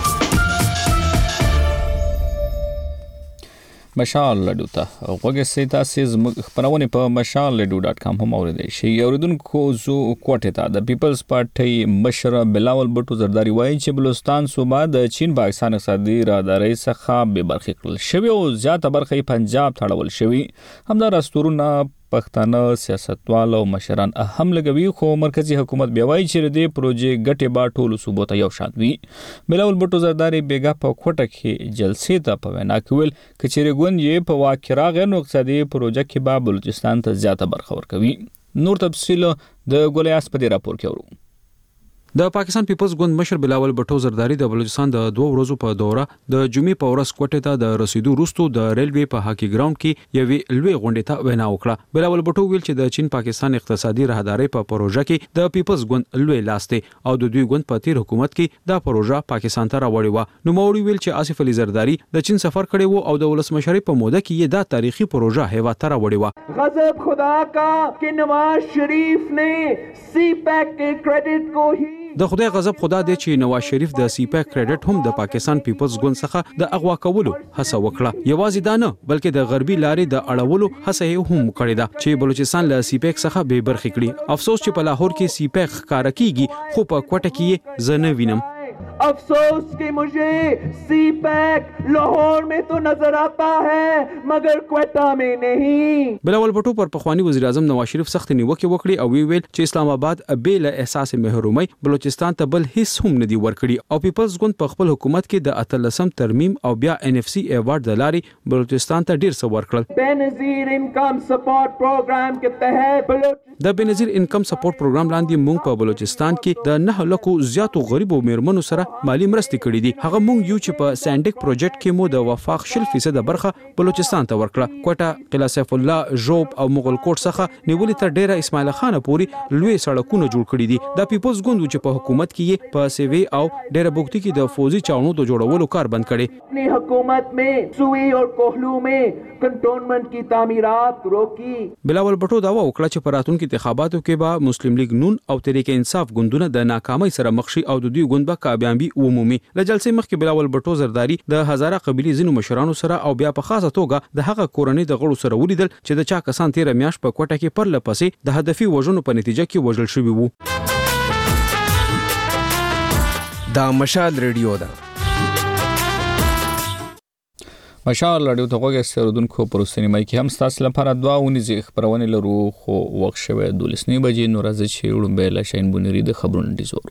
مشال لډو ته وګورئ چې تاسو زموږ خبرونه په مشال لډو ډاٹ کام هم اوریدئ شئ اوریدونکو زو کوټه ته د پیپلز پارټي مشر بلاول بټو زرداری وایي چې بلوچستان صوبه د چین پاکستان اقتصادي راهداري څخه به برخه کړل شوی او زیاته برخه پنجاب تړول شوی همدا راستورونه پښتانه سیاستوال او مشران اهم لګوي خو مرکزی حکومت بیا وایي چې د پروژې ګټه با ټولو صوبو ته یو شان وي بلاول بټو زرداری بیګا په کوټه کې جلسې ته په وینا کول کچېره ګوند یې په واقعا غیر اقتصادي پروژه کې با بلوچستان ته زیاته برخه ورکوي نور تفصیل د ګولیاس په راپور کې ورو د پاکستان پیپلز ګوند مشر بلاول بټو زرداری د بلوچستان د دوه ورځو په دوره د جمعې په ورځ کوټه ته د رسیدو وروسته د ریلوي په هاکی ګراوند کې یوې لوی غونډې ته وینا وکړه بلاول بټو ویل چې د چین پاکستان اقتصادي راهداري په پروژه کې د پیپلز ګوند لوی لاس دی او د دوی ګوند په تیر حکومت کې دا پروژه پاکستان ته راوړی و نو موري ویل چې آصف علي زرداری د چین سفر کړی وو او د ولسمشری په موده کې یې دا تاریخي پروژه هیوا ته راوړی و غضب خدا کا کہ نواز شریف نے سی پیک کے کریڈٹ کو ہی د خدای غضب خدا دی چې نواز شریف د سی پیک کریډټ هم د پاکستان پیپلز ګوند څخه د اغوا کولو هڅه وکړه یوازې دا نه بلکې د غربي لارې د اړولو هڅه هم کړې ده چې بلوچستان له سی پیک څخه به برخې کړي افسوس چې په لاهور کې سی پیک ښکارا کیږي خو په کوټه کې زنه وینم افسوس کہ مجھے سی پیک لاہور میں تو نظر آتا ہے مگر کوئٹہ میں نہیں بلاول بټو پر پخوانی وزیر اعظم نواز شریف سخت نیوکه وکړي او ویل چې اسلام آباد به له احساس محرومي بلوچستان ته بل هیڅ هم نه دی ورکړي او پیپلز ګوند په خپل حکومت کې د اتلسم ترمیم او بیا ان اف سی ایوارډ د لاري بلوچستان ته ډیر څه ورکړل بنظیر انکم سپورټ پروګرام کې تحت د بنظیر انکم سپورټ پروګرام لاندې موږ په بلوچستان کې د نه لکو زیاتو غریبو میرمنو سره مالی مرستې کړې دي. هغه مونږ یو چې په سانډک پروجیکټ کې مو د وفاق شل فیصد برخه بلوچستان ته ورکړه. کوټه، قلعه سیف الله، ژوب او مغل کوټ څخه نیولې تر ډیره اسماعیل خان پورې لوی سړکونه جوړ کړي دي. د پیپلز ګوند چې په حکومت کې په سیوی او ډیره بوکتی کې د فوزي چاونو د جوړولو کار بند کړي. اپنی حکومت میں سوئی اور کوہلو میں کنٹونمنٹ کی تعمیرات روکی. بلاول بټو دا وکړه چې په راتلونکو انتخاباتو کې به مسلم لیگ نون او تحریک انصاف ګوندونه د ناکامۍ سره مخ شي او د دوی ګوند به کامیابي ومومي. له جلسې مخکې بلاول بټو زرداری د هزاره قبيلي زینو مشرانو سره او بیا په خاصه توګه د هغه کورنۍ د غړو سره ولیدل چې د چا کسان تیر میاش په کوټه کې پر لپسې د هدفي وژنو په نتیجه کې وژل شوي وو. دا مشال ریډیو ده. مشال رادیو ته غوږی سرودونکو پروستنی مای کې هم ستاسو لپاره دوا ونیزي خبرونه لرو خو وخت شوه دولسنی بجې نو راځي چې وړم به لشین بونری د خبرونو ډیزور.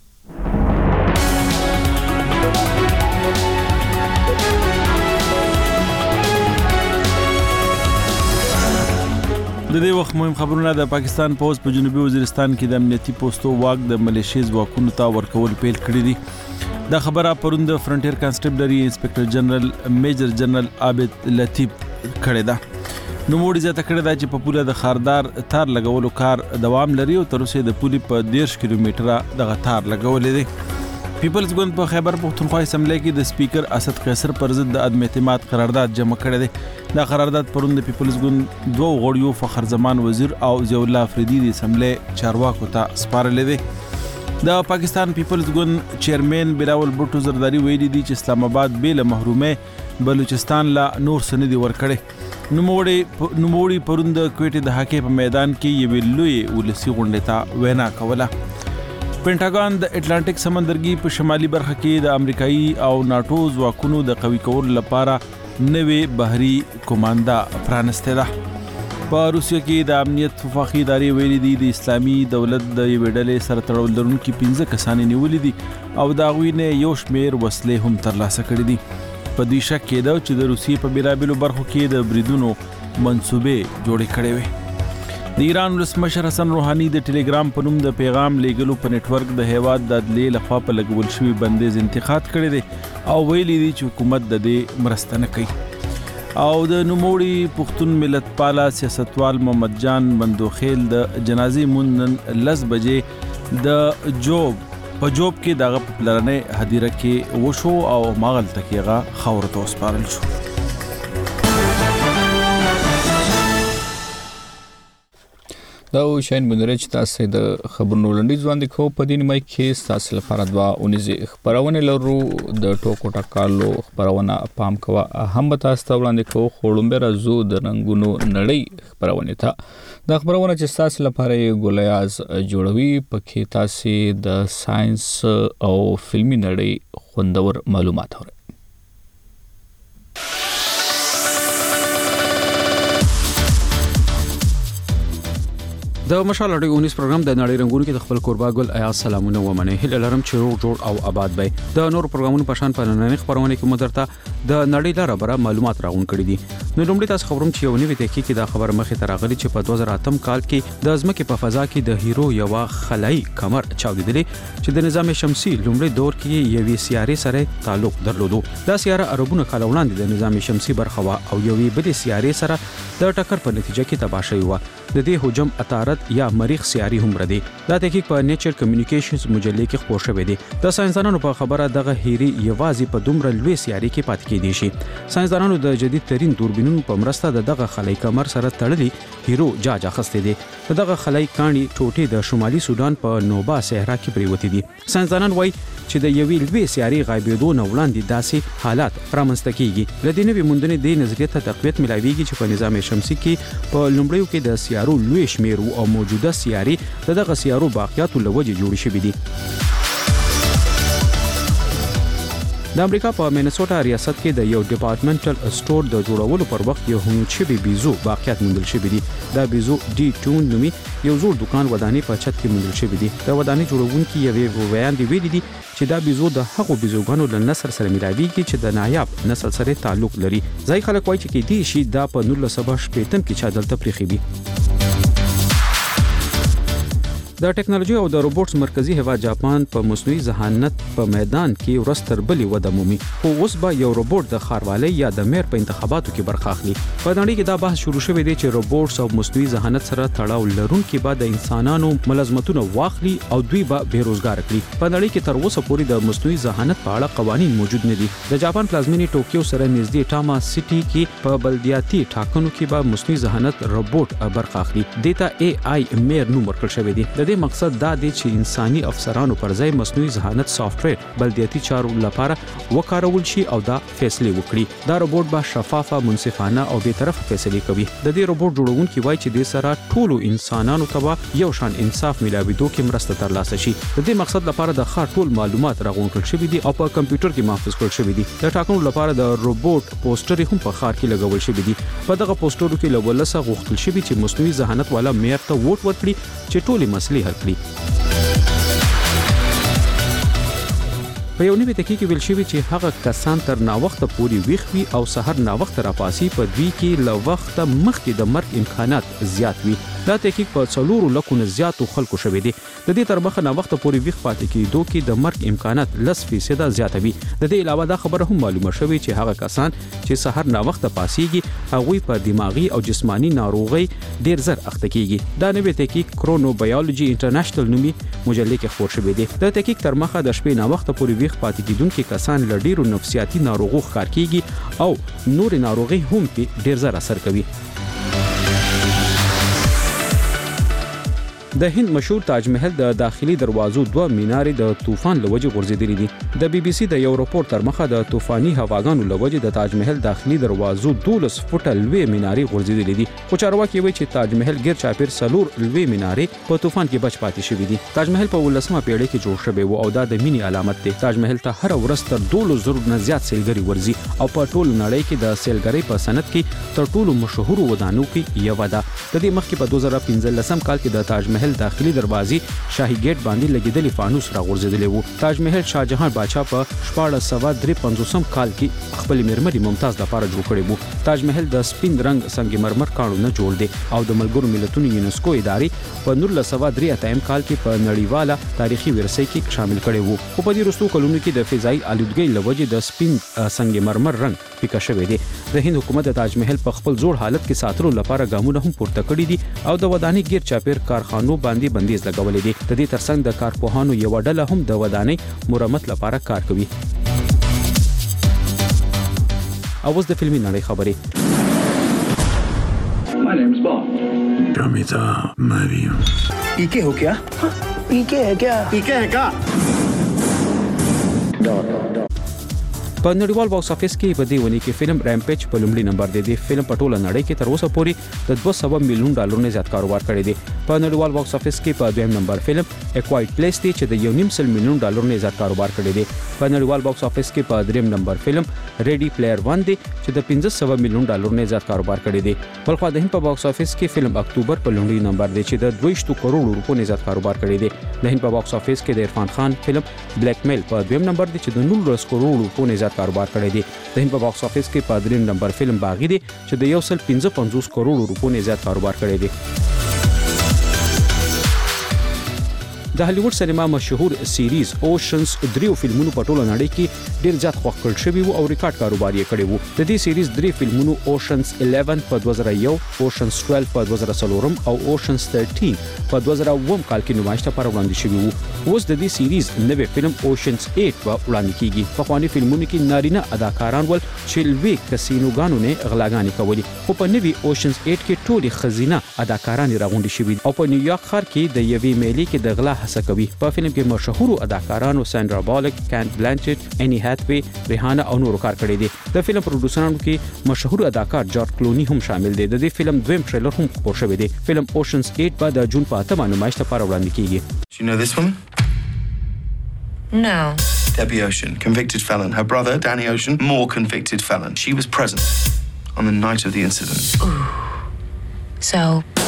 د دې وخت مهم خبرونه د پاکستان پوز په جنوبي وزیرستان کې د امنیتي پوسټو واک د ملیشیا ځواکونو ته ورکول پیل کړی دي. دا خبره پروند فرنټیر کانسټیبلري انسپکټر جنرال میجر جنرال عابد لطیف کړی دا. نو موږ زیاته کړی دا چې په پوله د خاردار تار لګولو کار دوام لري او تر اوسه د پولي په دیرش کیلومتره د غتار لګولې دي. پیپلز ګوند په خیبر پختونخوا اسمبلی کې د سپیکر اسد قیصر پر ضد د عدم اعتماد قرارداد جمع کړی دی. دا قرارداد پروند د پیپلز ګوند دوه غړیو فخر زمان وزیر او ضیاء الله افریدي د اسمبلی چارواکو ته سپارلې دي. د پاکستان پیپلز ګوند چیرمن بلاول بټو زرداری ویلي دي چې اسلام آباد به له محرومه بلوچستان لا نور سندي ورکړي. نوموړي نوموړي پروند کوټې د هاکي په میدان کې یو لوی ولسی غونډه ته وینا کوله. پینټاګون د اټلانټیک سمندرګي په شمالي برخه کې د امریکایي او ناتو ځواکونو د قوي کولو لپاره نوې بحري کماندا پرانسته ده. په روسیه کې د امنیت وفاقي ادارې ویلي دي د اسلامي دولت د یوې ډلې سره تړل لرونکي پنځه کسان نیولې دي او د هغوی نه یو شمېر وسلې هم ترلاسه کړي دي. په دې شک کېده چې د روسیې په بیلابیلو برخو کې د بریدونو منصوبې جوړې کړې وي. د ایران ولسمشر حسن روحاني د ټلګرام په نوم د پیغام لیږلو په نتورک د هیواد د عدلیې لخوا په لګول شوي بندیز انتقاد کړی دی او ویلي دي چې حکومت د دې مرسته نه کوي. او د نوموړي پښتون ملت پاله سیاستوال محمد جان بندوخیل د جنازې مونږ لس بجې د جوب په جوب کې دغه په پلرنې هدیره کې وشو او مغلطه کې هغه خاورو ته وسپارل شو. دا شاین بندره چې تاسو د خبرونو لنډی ځوان د کو په دین مای کې تاسو لپاره دوا اونیزي خبرونه لرو د ټوکو ټکالو خبرونه پام کوا هم تاسو ته وړاندې کو خړم به رازو د رنگونو نړۍ خبرونه ته د خبرونه چې تاسو لپاره ګولیاز جوړوي پکې تاسو د ساينس او فلمي نړۍ خوندور معلومات اورئ. د مشال اړیو اونیس پروګرام د نړۍ رنگونو کې د خپل کوربا ګل آیا سلامونه ومنه هله لرم چې روغ جوړ او آباد وي. د نور پروګرامونو په شان په نننۍ خبرونه کې مدرته د نړۍ لاره بره معلومات راغون کړي دي. نو لومړی تاسو خبروم چې یو نوې تحقیق کې دا خبر مخې ته راغلی چې په دوه زره اته کال کې د ځمکې په فضا کې د هیرو یو خلای کمر چاودیدلې چې د نظام شمسي لومړی دور کې یوې سیارې سره تعلق درلودو. دا سیاره اربونه کال وړاندې د نظام شمسي برخه وا او یوې بلې سیارې سره د ټکر په نتیجه کې تباه شوی و. د دې حجم عطارد یا مریخ سیاري هم ردی. دا تحقیق په نیچر کمیونیکیشنز مجله کې خپور شوی دی. د ساينسدانانو په خبره دغه هيري یوازې په دومره لوی سیاري کې پاتې کېدی شي. ساينسدانانو د جدید ترين دوربینونو په مرسته د دغه خلای کمر سره تړلي هیرو جاج اخستې دي. دغه خلای کاني ټوټې د شمالي سودان په نوبا صحرا کې پریوتې دي. ساينسدانان وایي چې د یوې لوی سیاري غایبېدو نه وړاندې داسې حالات رامنځته کیږي. لدې نوې موندنې د نظریې ته تقویت ملاويږي چې په نظام شمسي کې په لومړیو کې د سیارو لوی شمیر او موجوده سیاري دغه سیارو باقیاتو لوجه جوړ شوي دي. د امریکا په مینیسوټا ریاست کې د یو ډپارټمنټل سٹور د جوړولو پر وخت یو هونچبي بيزو باقیات موندل شوی دي. دا بيزو ډي ټون نومي یو زوړ دکان ودانۍ په چت کې موندل شوی دي. د ودانۍ جوړونکي یو ویان دی ویلي دي چې دا بيزو د هغو بيزوګانو له نسل سره ملاويږي چې د نایاب نسل سره تعلق لري. ځای خلک وایي چې کې دي شي دا په نولس سوه شپږ کې چا دلته پریخي دي. د ټکنالوژي او د روبوټس مرکزی هیواد جاپان په مصنوعي ذهانت په میدان کې ورستر بلی وده مومي خو اوس به یو روبوټ د ښاروالۍ یا د میر په انتخاباتو کې برخه اخلي په نړۍ کې دا بحث شروع شوی دی چې روبوټس او مصنوعي ذهانت سره تړاو لرونکي به د انسانانو ملازمتونه واخلي او دوی به بیروزګار کړي په نړۍ کې تر اوسه پورې د مصنوعي ذهانت په اړه قوانين موجود نه دي د جاپان پلازمینی ټوکیو سره نږدې ټاما سټي کې په بلدیاتي ټاکنو کې به مصنوعي ذهانت روبوټ برخه اخلي دیتا ای آی میر نوم ورکړل شوی دی د دې مقصد دا دی چې انساني افسرانو پر ځای مصنوعي ذهانت سافټویر بلدیاتي چارو لپاره وکارول شي او دا فیصله وکړي دا روبوټ به شفافه منصفانه او به طرف فیصله کوي د دې روبوټ جوړونکي وایي چې د سره ټولو انسانانو ته یو شان انصاف ملاويدو کې مرسته ترلاسه شي د دې مقصد لپاره د ښار ټول معلومات راغونډل شوی دي او په کمپیوټر کې محفوظ کړل شوی دي د ټاکنو لپاره د روبوټ پوسټر هم په ښار کې لګول شوی دي په دغه پوسټرو کې لولسه غوښتل شوی چې مصنوعي ذهانت والا میر ته ووټ ورکړي چې ټولې مسلې حل کړي په یو نوي تحقیق کې ویل شوی چې هغه کسان تر نا وخت پورې ویښ وي او سحر نا وخت راپاسي په دوی کې له وخت مخکې د مرګ امکانات زیات وي دا تحقیق په څلورو لکو نه زیاتو خلکو شوی دی د دې تر مخه نا وخت پورې ویښ پاتې کېدو کې د مرګ امکانات لس فیصد زیات وي د دې علاوه دا خبره هم معلومه شوې چې هغه کسان چې سحر نا وخت پاسيږي هغه په دماغي او جسمانی ناروغي ډیر زر اخته کیږي دا نوې تحقیق کرونو بایولوژي انټرنیشنل نومي مجله کې خبر شوی دی د تحقیق تر مخه د شپې نا وخت پورې ویښ پاتې کېدونکو کسان له ډیرو نفسیاتي ناروغو ښکار کیږي او نور ناروغي هم په ډیر زر اثر کوي د هند مشهور تاج محل د داخلي دروازو دوه مینارې د طوفان لوجې غورځېدلې دي د بي بي سي د یو راپور تر مخه د طوفاني هواګانو لوجې د تاج محل داخلي دروازو دولس فوټه لوی مینارې غورځېدلې دي خو چارواکي وایي چې تاج محل غیر چاپیر سلور لوی مینارې په طوفان کې بچ پاتې شوې دي تاج محل په ولسمه پیړۍ کې جوړ شوی و او دا د مینی علامت دی تاج محل ته هر ورځ تر دولس زره نه زیات سیلګری ورځي او په ټول نړۍ کې د سیلګری په صنعت کې تر ټولو مشهور ودانو کې یو ده د دې مخکې په دوه زره پنځلسم کال کې د تاج محل داخلي دروازې شاهي ګیټ باندې لګیدلې فانوس راغورځېدلې وو تاج محل شاهجهان بادشاه په شپږ سوه درې پنځوسم کال کې خپل مرمري ممتاز لپاره جوړ کړی وو تاج محل د سپین رنگ سنگ مرمر کانو نه جوړ دی او د ملګرو ملتونو یونسکو ادارې په نولس سوه درې اتم کال کې په نړیواله تاریخي ورثه کې شامل کړي وو خو په دې وروستو کلونو کې د فضایي آلودګۍ لوجې د سپین سنگ مرمر رنگ پیکا شوی دی د هند حکومت د تاج محل په خپل زوړ حالت کې ساتلو لپاره ګامونه هم پورته کړي دي او د ودانۍ غیر چاپیر کارخانو باندې بندیز لګولې دي د دې ترڅنګ د کارپوهانو یو ډله هم د ودانۍ مرمت لپاره کار کوي اوس د فلمي نړۍ خبرې My name's Bond. Ramita Mariam. पीके हो क्या? पीके है क्या? पीके है क्या? په نړیوال باکس افیس کې په دې ونی کې فلم ریمپیج په لومړي نمبر دی د فلم په ټوله نړۍ کې تر اوسه پورې د دوه سوه میلیون ډالر نه زیات کاروبار کړی دی په نړیوال باکس افیس کې په دویم نمبر فلم اکوایټ پلیس دی چې د یو نیم سل میلیون ډالر نه زیات کاروبار کړی دی په نړیوال باکس افیس کې په دریم نمبر فلم ریډي پلیئر ون دی چې د پنځه سوه میلیون ډالر نه زیات کاروبار کړی دی بلخو د هند په باکس افیس کې فلم اکتوبر په لومړي نمبر دی چې د دوه سوه کروڑ روپو نه زیات کاروبار کړی دی د هند په باکس افیس کې د عرفان خان فلم بلیک میل په دویم نمبر دی چې د نولس کروڑ روپو نه زیات کاروبار کړی دی د هند په باکس افیس کې په دریم نمبر فلم باغی دی چې د یو سل پنځه پنځوس کروڑ روپو نه زیات کاروبار کړی دی د هالیوډ سینما مشهور سیریز اوشنز دریو فلمونو په ټوله نړۍ کې ډیر زیات خوښ کړل شوی وو او ریکارډ کاروبار یې کړی وو د دې سیریز درې فلمونو اوشنز الیون په دوه زره یو اوشنز دوه په دوه زره څلور او اوشنز تلور په دوه زره اووه کال کې نمایش ته پر وړاندې شوی وو اوس د دې سیریز نوې فلم اوشنز اټ په وړاندې کیږي په خواني فلمونو کې نارینه اداکاران ول چې لوی کسینوګانو نه غلاګانې کولې خو په نوې اوشنز اټ کې ټولي خزینه اداکاران راغونډي شوی او په نیویارک ښار کې د یوې میلې کې د غلا هڅه کوي په فلم کې مشهور اداکارانو ساندرا بالک، کانت بلانچټ، اني هاتوي، ریحانه او نورو کار کړی دی د فلم پروډوسرانو کې مشهور اداکار جارج کلونی هم شامل دی د دې فلم دویم ټریلر هم خبر شوی دی فلم اوشنز اټ په د جون په اتمه نمایش ته پر وړاندې کیږي Do you know this woman? No. Debbie Ocean, convicted felon. Her brother, Danny Ocean, more convicted felon. She was present on the night of the incident. Ooh. So...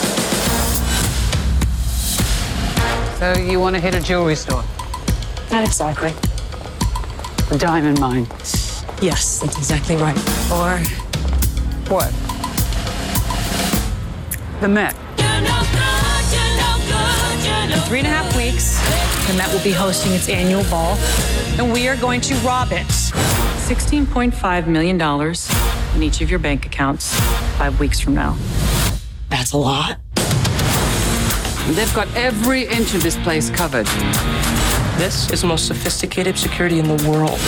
So you want to hit a jewelry store? Not exactly. The diamond mine? Yes, that's exactly right. Or... What? The Met? You look good, you look good, you look three and a half weeks, the Met will be hosting its annual ball, and we are going to rob it. sixteen point five million dollars in each of your bank accounts five weeks from now. That's a lot. They've got every inch of this place covered. This is the most sophisticated security in the world.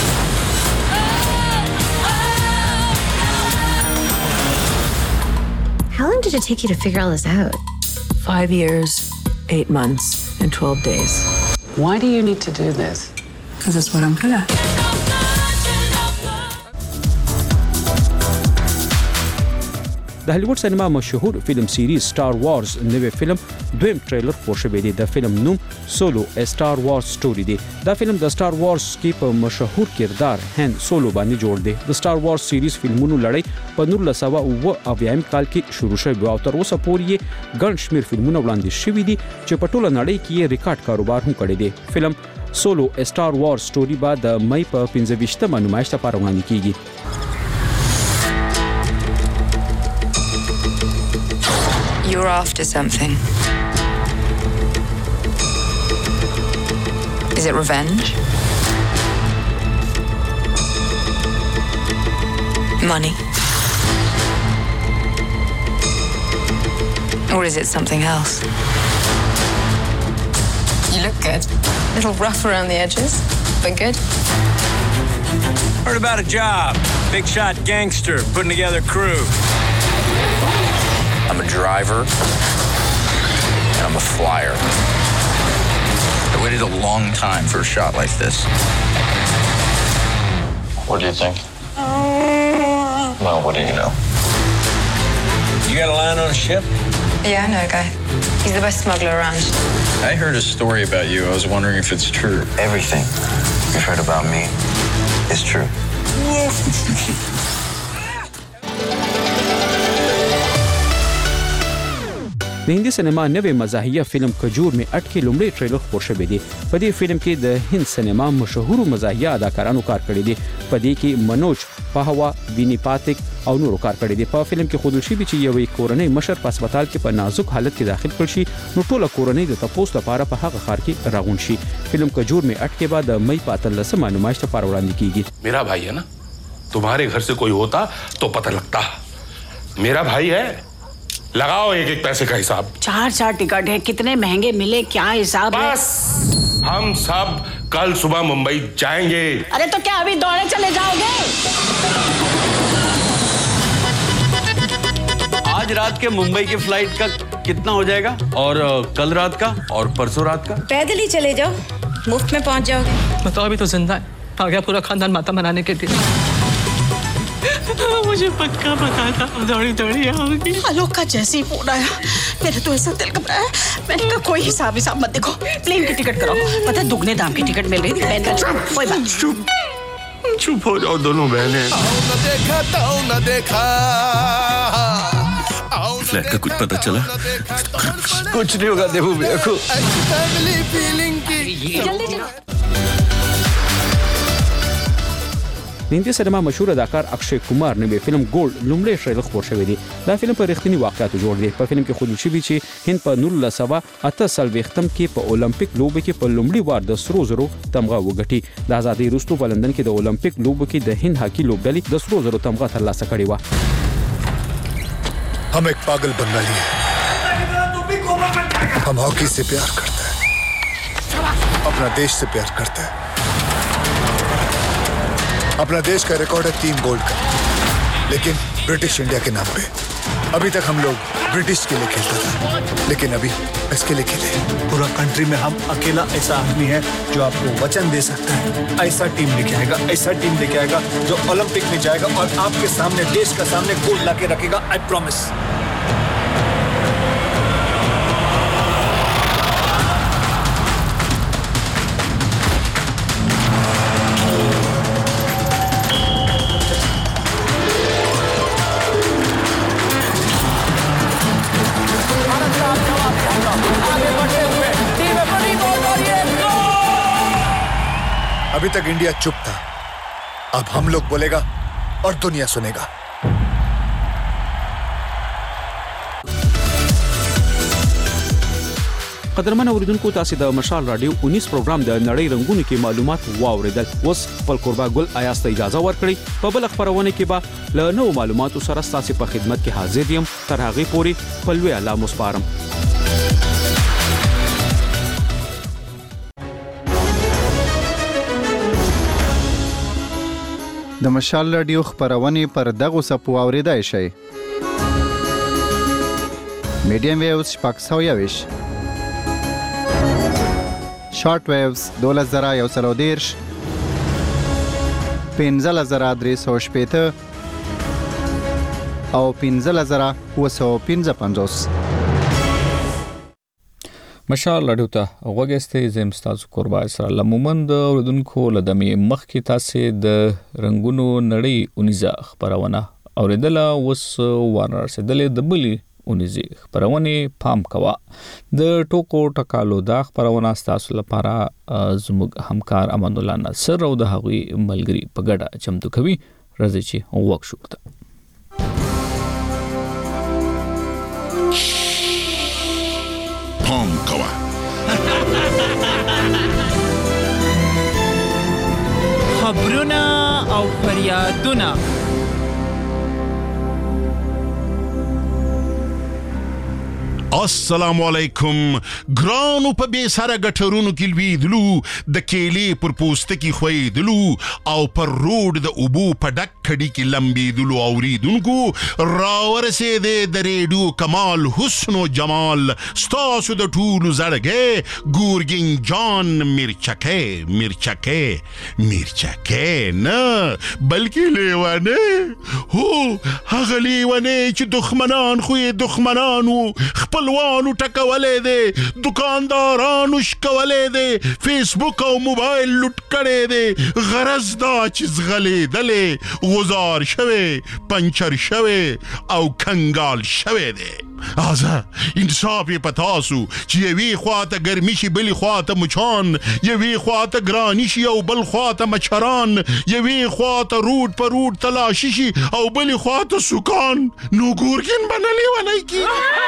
How long did it take you to figure all this out? Five years, eight months, and twelve days. Why do you need to do this? Because it's what I'm good at. د هالیوډ سینما مشهور فلم سیریز سٹار وارز نوې فلم دویم ټریلر خور شوی دی. د فلم نوم سولو ا سٹار وارز سټوري دی. دا فلم د سٹار وارز کې په مشهور کردار هند سولو باندې جوړ دی. د سٹار وارز سیریز فلمونو لړۍ په نولس سوه اوه اویایم کال کې شروع شوی او تر اوسه پورې ګڼ شمېر فلمونه وړاندې شوي دي چې په ټوله نړۍ کې یې ریکارډ کاروبار هم کړی دی. فلم سولو ا سٹار وارز سټوري به د مئی په پنځه ویشتمه نمایش لپاره وړاندې کیږي. You're after something. Is it revenge? Money? Or is it something else? You look good. A little rough around the edges, but good. Heard about a job. Big shot gangster putting together crew. I'm a driver, and I'm a flyer. I waited a long time for a shot like this. What do you think? Well, what do you know? You got a line on a ship? Yeah, I know a guy. He's the best smuggler around. I heard a story about you. I was wondering if it's true. Everything you've heard about me is true. د هندي سینما نوې مزاحیه فلم کجور می اټکی لومړی ټریلر خور شوی دی. په دې فلم کې د هند سینما مشهور مزاحیه اداکارانو کار کړی دی. په دې کې منوج پهوا، وینی پاتک او نورو کار کړی دی. په فلم کې ښودل شوی چې یوې کورنۍ مشر په هسپتال کې په نازک حالت کې داخل کړل شي، نو ټوله کورنۍ د تپوس لپاره په هغه ښار کې راغون شي. فلم کجور می اټکی به د مئی په اتلسمه نمایش لپاره وړاندې کیږي. मेरा भाई है ना, तुम्हारे घर से कोई होता तो पता लगता. मेरा भाई है, लगाओ एक एक पैसे का हिसाब. चार चार टिकट है, कितने महंगे मिले, क्या हिसाब है? बस हम सब कल सुबह मुंबई जाएंगे. अरे तो क्या अभी दौड़े चले जाओगे? आज रात के मुंबई के फ्लाइट का कितना हो जाएगा, और कल रात का और परसों रात का? पैदल ही चले जाओ, मुफ्त में पहुंच जाओगे. बताओ, अभी तो जिंदा है, आ गया पूरा खानदान माता मनाने के लिए. मुझे पक्का पता था दौड़ी दौड़ी आओगी. आलोक का जैसे ही फोन आया मेरे तो ऐसा दिल घबराया. मैंने कहा कोई हिसाब हिसाब मत देखो, प्लेन की टिकट कराओ. पता है दुगने दाम की टिकट मिल रही थी. कोई बात. चुप चुप हो जाओ दोनों बहनें. न देखा तो न देखा. फ्लैट का कुछ पता चला? कुछ नहीं होगा देवू भैया को. फैमिली फीलिंग की. जल्दी जल्दी. د هندي سینما مشهور اداکار اکشय کمار نوې فلم ګولډ لومړی ټریلر خور شوی دی. دا فلم په رښتینی واقعیتو جوړ دی. په فلم کې ښودل شوی چې هند په نولس سوه اته څلوېښتم کې په اولمپیک لوبو کې په لومړي وار د سرو زرو تمغه وګټي. د ازادۍ وروسته په لندن کې د اولمپیک لوبو کې د هند هاکي لوبډلې د سرو زرو تمغه ترلاسه کړې و. हम एक पागल बंगाली हैं. हम हॉकी से प्यार करते हैं, अपना देश से प्यार करते हैं. अपना देश का रिकॉर्ड है तीन गोल्ड का, लेकिन ब्रिटिश इंडिया के नाम पे. अभी तक हम लोग ब्रिटिश के लिए खेलते थे, लेकिन अभी इसके लिए खेले. पूरा कंट्री में हम अकेला ऐसा आदमी है जो आपको वचन दे सकता है. ऐसा टीम लेके आएगा, ऐसा टीम लेके आएगा जो ओलंपिक में जाएगा और आपके सामने, देश का सामने गोल्ड लाके रखेगा. I promise. अभी तक इंडिया चुप था, अब हम लोग बोलेगा और दुनिया सुनेगा. قدرمن اوریدونکو تاسو د مشال رادیو انیس پروګرام د نړۍ رنگونو کې معلومات واوریدل. اوس خپل قربا ګل آیاست اجازه ورکړي په بل خبرونه کې به له نو معلوماتو سره تاسو په خدمت کې حاضر یم. تر هغه پورې پلوي الله مسپارم. د مشال رادیو خبرونه پر دغه سپو اوریدای شي. میډیم ویوز شپږ سوه یویش، شارټ ویوز دولس زره یو سل او دېرش، پنځلس زره درې سوه شپېته او پنځلس زره اووه سوه پنځه پنځوس. مشال رادیو ته غوږی زم ستاسو قربا اسرائیل مومن د اوریدونکو لدمه مخ کې تاسو د رنگونو نړۍ اونیزه خبرونه اوریدله. اوس وانر سدلې د بلی اونیزه خبرونه پام کوا. د ټوکو ټکالو دا خبرونه تاسو لپاره زموږ همکار امان الله نصر او د هغوی ملګری په ګډه چمتو کوي. راځي چې وښه شو. پام کوا. خبرونه او فریادونه السلام علیکم. ګرانو په بے سره غټرونو کې لویدلو د کېلې پر پوسټ کې خویدلو او پر روډ د اوبو په ډک کډي کې لمبېدلو اوریدونکو راورسېدې د ریډیو کمال حسن او جمال ستاسو د ټولو زړګې ګورګین جان مرچکې مرچکې مرچکې نه بلکې لیوانه هو هغه لیوانه چې دښمنان خو یې دښمنانو خپلوانو ټکولې دي دکاندارانو شکولې دي فیسبوک او موبایل لوټ کړې دي غرض دا چې زغلې دلې غزار شوه پنچر شوه او کنګال شوه دي. ازه انصاف پتاسو چې یوی خواته ګرمي شي بلی خواته مچان یوی خواته ګرانی شي او بل خواته مچران یوی خواته روډ پر روډ تلاشي شي او بلی خواته سکان نو ګورګین بنلې ونای کی.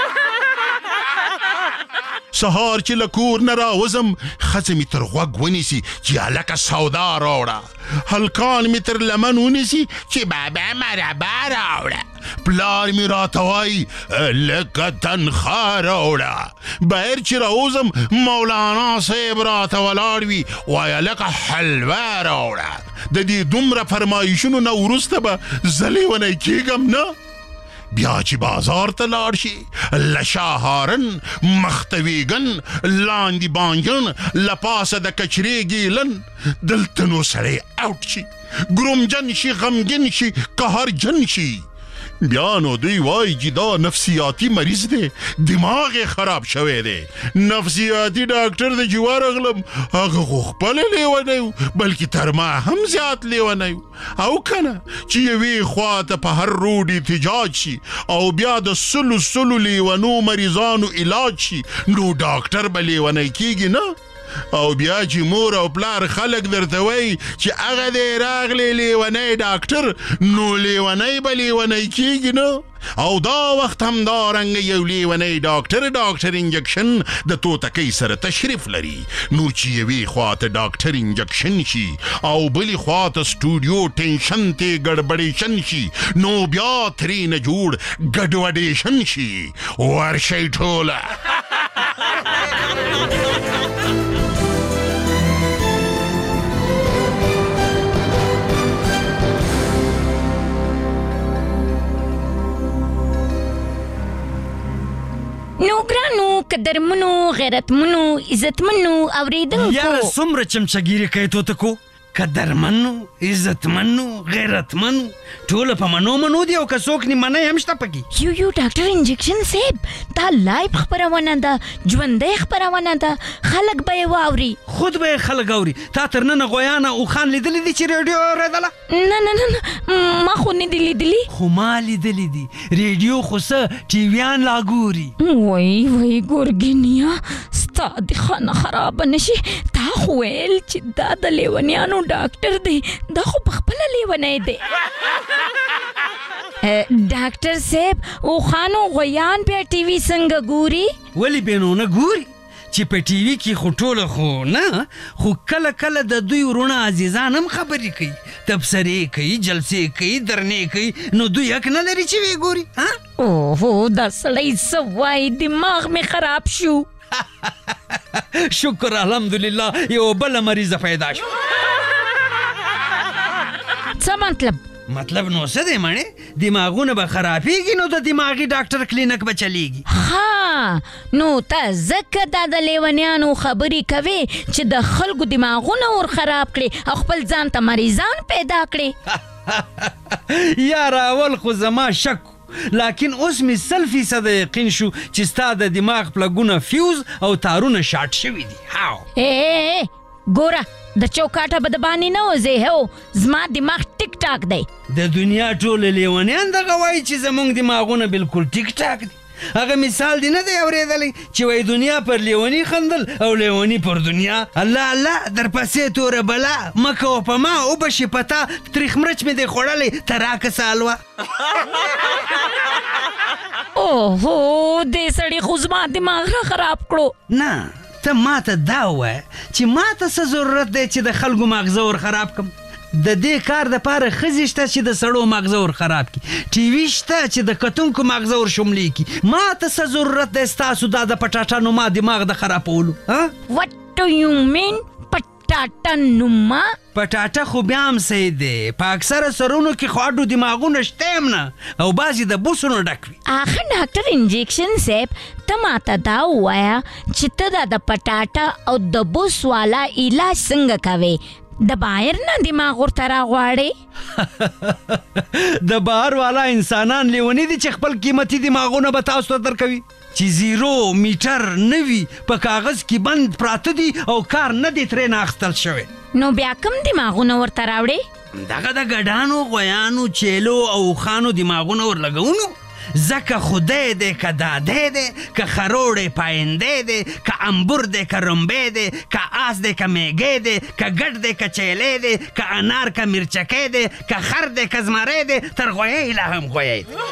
سهار چې لکور نه راوزم خزه می تر غوږ ونیسي چې هلکه سودا راوړه هلکان می تر لمن ونیسي چې بابا مربا راوړه پلار می راته وایي لکه تنخوا راوړه بهر چې راوزم مولانا صاحب راته ولاړ وي وایي هلکه حلوا راوړه. د دې دومره فرمایشونو نه وروسته به زلې ونی کېږم نه. بیا چې بازار ته لاړ شي لشاهارن مختویګن لاندې بانجن لپاسه د کچرې ګیلن دلته نو سړی اوټ شي ګرومجن شي غمګن شي قهرجن شي. بیا نو دوی وای چې دا نفسیاتی مریض دی دماغ خراب شوی دی نفسیاتی ډاکټر د جوار غلم هغه خو خپل لیونی بلکې تر ما هم زیات لیونی او کنه چې یوی خواته په هر روډ احتجاج شي او بیا د سلو سلو لیونو مریضانو علاج شي نو ډاکټر به لیونی کیږي نه. او بیا چې مور او پلار خلک درته وایي چې هغه دی راغلی لیونی ډاکټر نو لیونی به لیونی کیږي نه. او دا وخت هم دارنګه یو لیونی ډاکټر ډاکټر انجکشن د توتکۍ سره تشریف لري نو چې یوی خواته ډاکټر انجکشن شي او بلی خواته سټوډیو ټینشن ته ګډبډیشن شي نو بیا ترې نه جوړ ګډوډیشن شي ورشئ ټوله. نو ګرانو قدرمنو غیرتمنو عزتمنو اوریدونکو یاره څومره چمچګیري کوي توتکو قدرمنو عزتمنو غیرتمنو ټول په منو منو دی او که څوک نه منای هم شته پکې. یو یو ډاکټر انجکشن صاحب دا لایف خبرونه ده ژوندۍ خبرونه ده خلک به یې واوري خود به خلک اوري. تا تر نن غویانه او خان لیدلی دي چې ریډیو اورېدله؟ نه نه نه ما خو نه دی لیدلی. خو ما لیدلی دي ریډیو خو څه ټي ویان لا ګوري. وای وای ګورګینیا ستا د خانه خراب نشي تا خو ویل چې دا د لیونیانو ډاکټر دی دا خو په خپله لیونی دی. ډاکټر صاحب او خانو غویان بیا ټي وي څنګه ګوري؟ ولې بې نو نه ګوري چې په ټي وي کې خو ټوله خو نه خو کله کله د دوی ورونه عزیزان هم خبرې کوي تبصرې کوي جلسې کوي درنې کوي نو دوی حق نه لري چې وی ګوري ها اوه دا سړی څه وایي دماغ مې خراب شو شکر الحمدلله یو بل مریضه پیدا شو څه مطلب مطلب نو څه دی مړې دماغونه به خرابېږي نو د دماغي ډاکټر کلینک به چلیږي ها نو ته ځکه دا د لیونیانو خبرې کوې چې د خلکو دماغونه ور خراب کړي او خپل ځان ته مریضان پیدا کړي یاره اول خو زما شک لکن اوس مې سل فیصده یقین شو چې ستا د دماغ پلګونه فیوز او تارونه شارټ شوي دي هاو ای ګوره د چوکاټه به د باندې نه وځې هو زما دماغ ټیک ټاک دی د دنیا ټول لیونیان دغه وایي چې زموږ دماغونه بالکل ټیک ټاک دي هغه مثال دی نه دی اورېدلی چې وایي دنیا پر لیونی خندل او لیونی پر دنیا الله الله در پسې توره بلا مه کوه په ما وبشي په تا تریخ مرچ مې دی خوړلی ته راکه سالوه اوهو دې سړي خو زما دماغ را خراب کړو نه ته ما ته دا ووایه چې ما ته څه ضرورت دی چې د خلکو ماغزه ور خراب کړم د دې کار دپاره ښځې شته چې د سړو ماغزه ور خراب کړي ټي وي شته چې د کتونکو ماغزه ور شملې کړي ما ته څه ضرورت دی ستاسو دا د پټاټا نوما دماغ د خرابولو What do you mean پټاټا نوما پټاټا خو بیا هم صحیح دی په اکثره سرونو کې خو اډو دماغونه شته هم نه او بعضې د بوسونو ډک وي آخر ډاکټر انجیکشن صاحب ته ماته دا ووایه چې ته دا د پټاټا او د بوس والا علاج څنګه کوې د باهر نه دماغ ورته راغواړې د بهر والا انسانان لیوني دي چې خپل قیمتي دماغونه به تاسو ته درکوي چې زیرو میټر نه وي په کاغذ کې بند پراته دي او کار نه دی ترې نه اخیستل شوی نو بیا کوم دماغونه ورته راوړې دغه د ګډانو غویانو چیلو او اوښانو دماغونه ورلګونو ځکه خدای دی که دادی دی که خروړې پاینده دی که انبور دی که رمبی دی که آس دی که میږی دی که ګډ دی که چیلی دی که انار که مرچکی دی که خر دی که زمری دی تر غویی لا هم غویی دی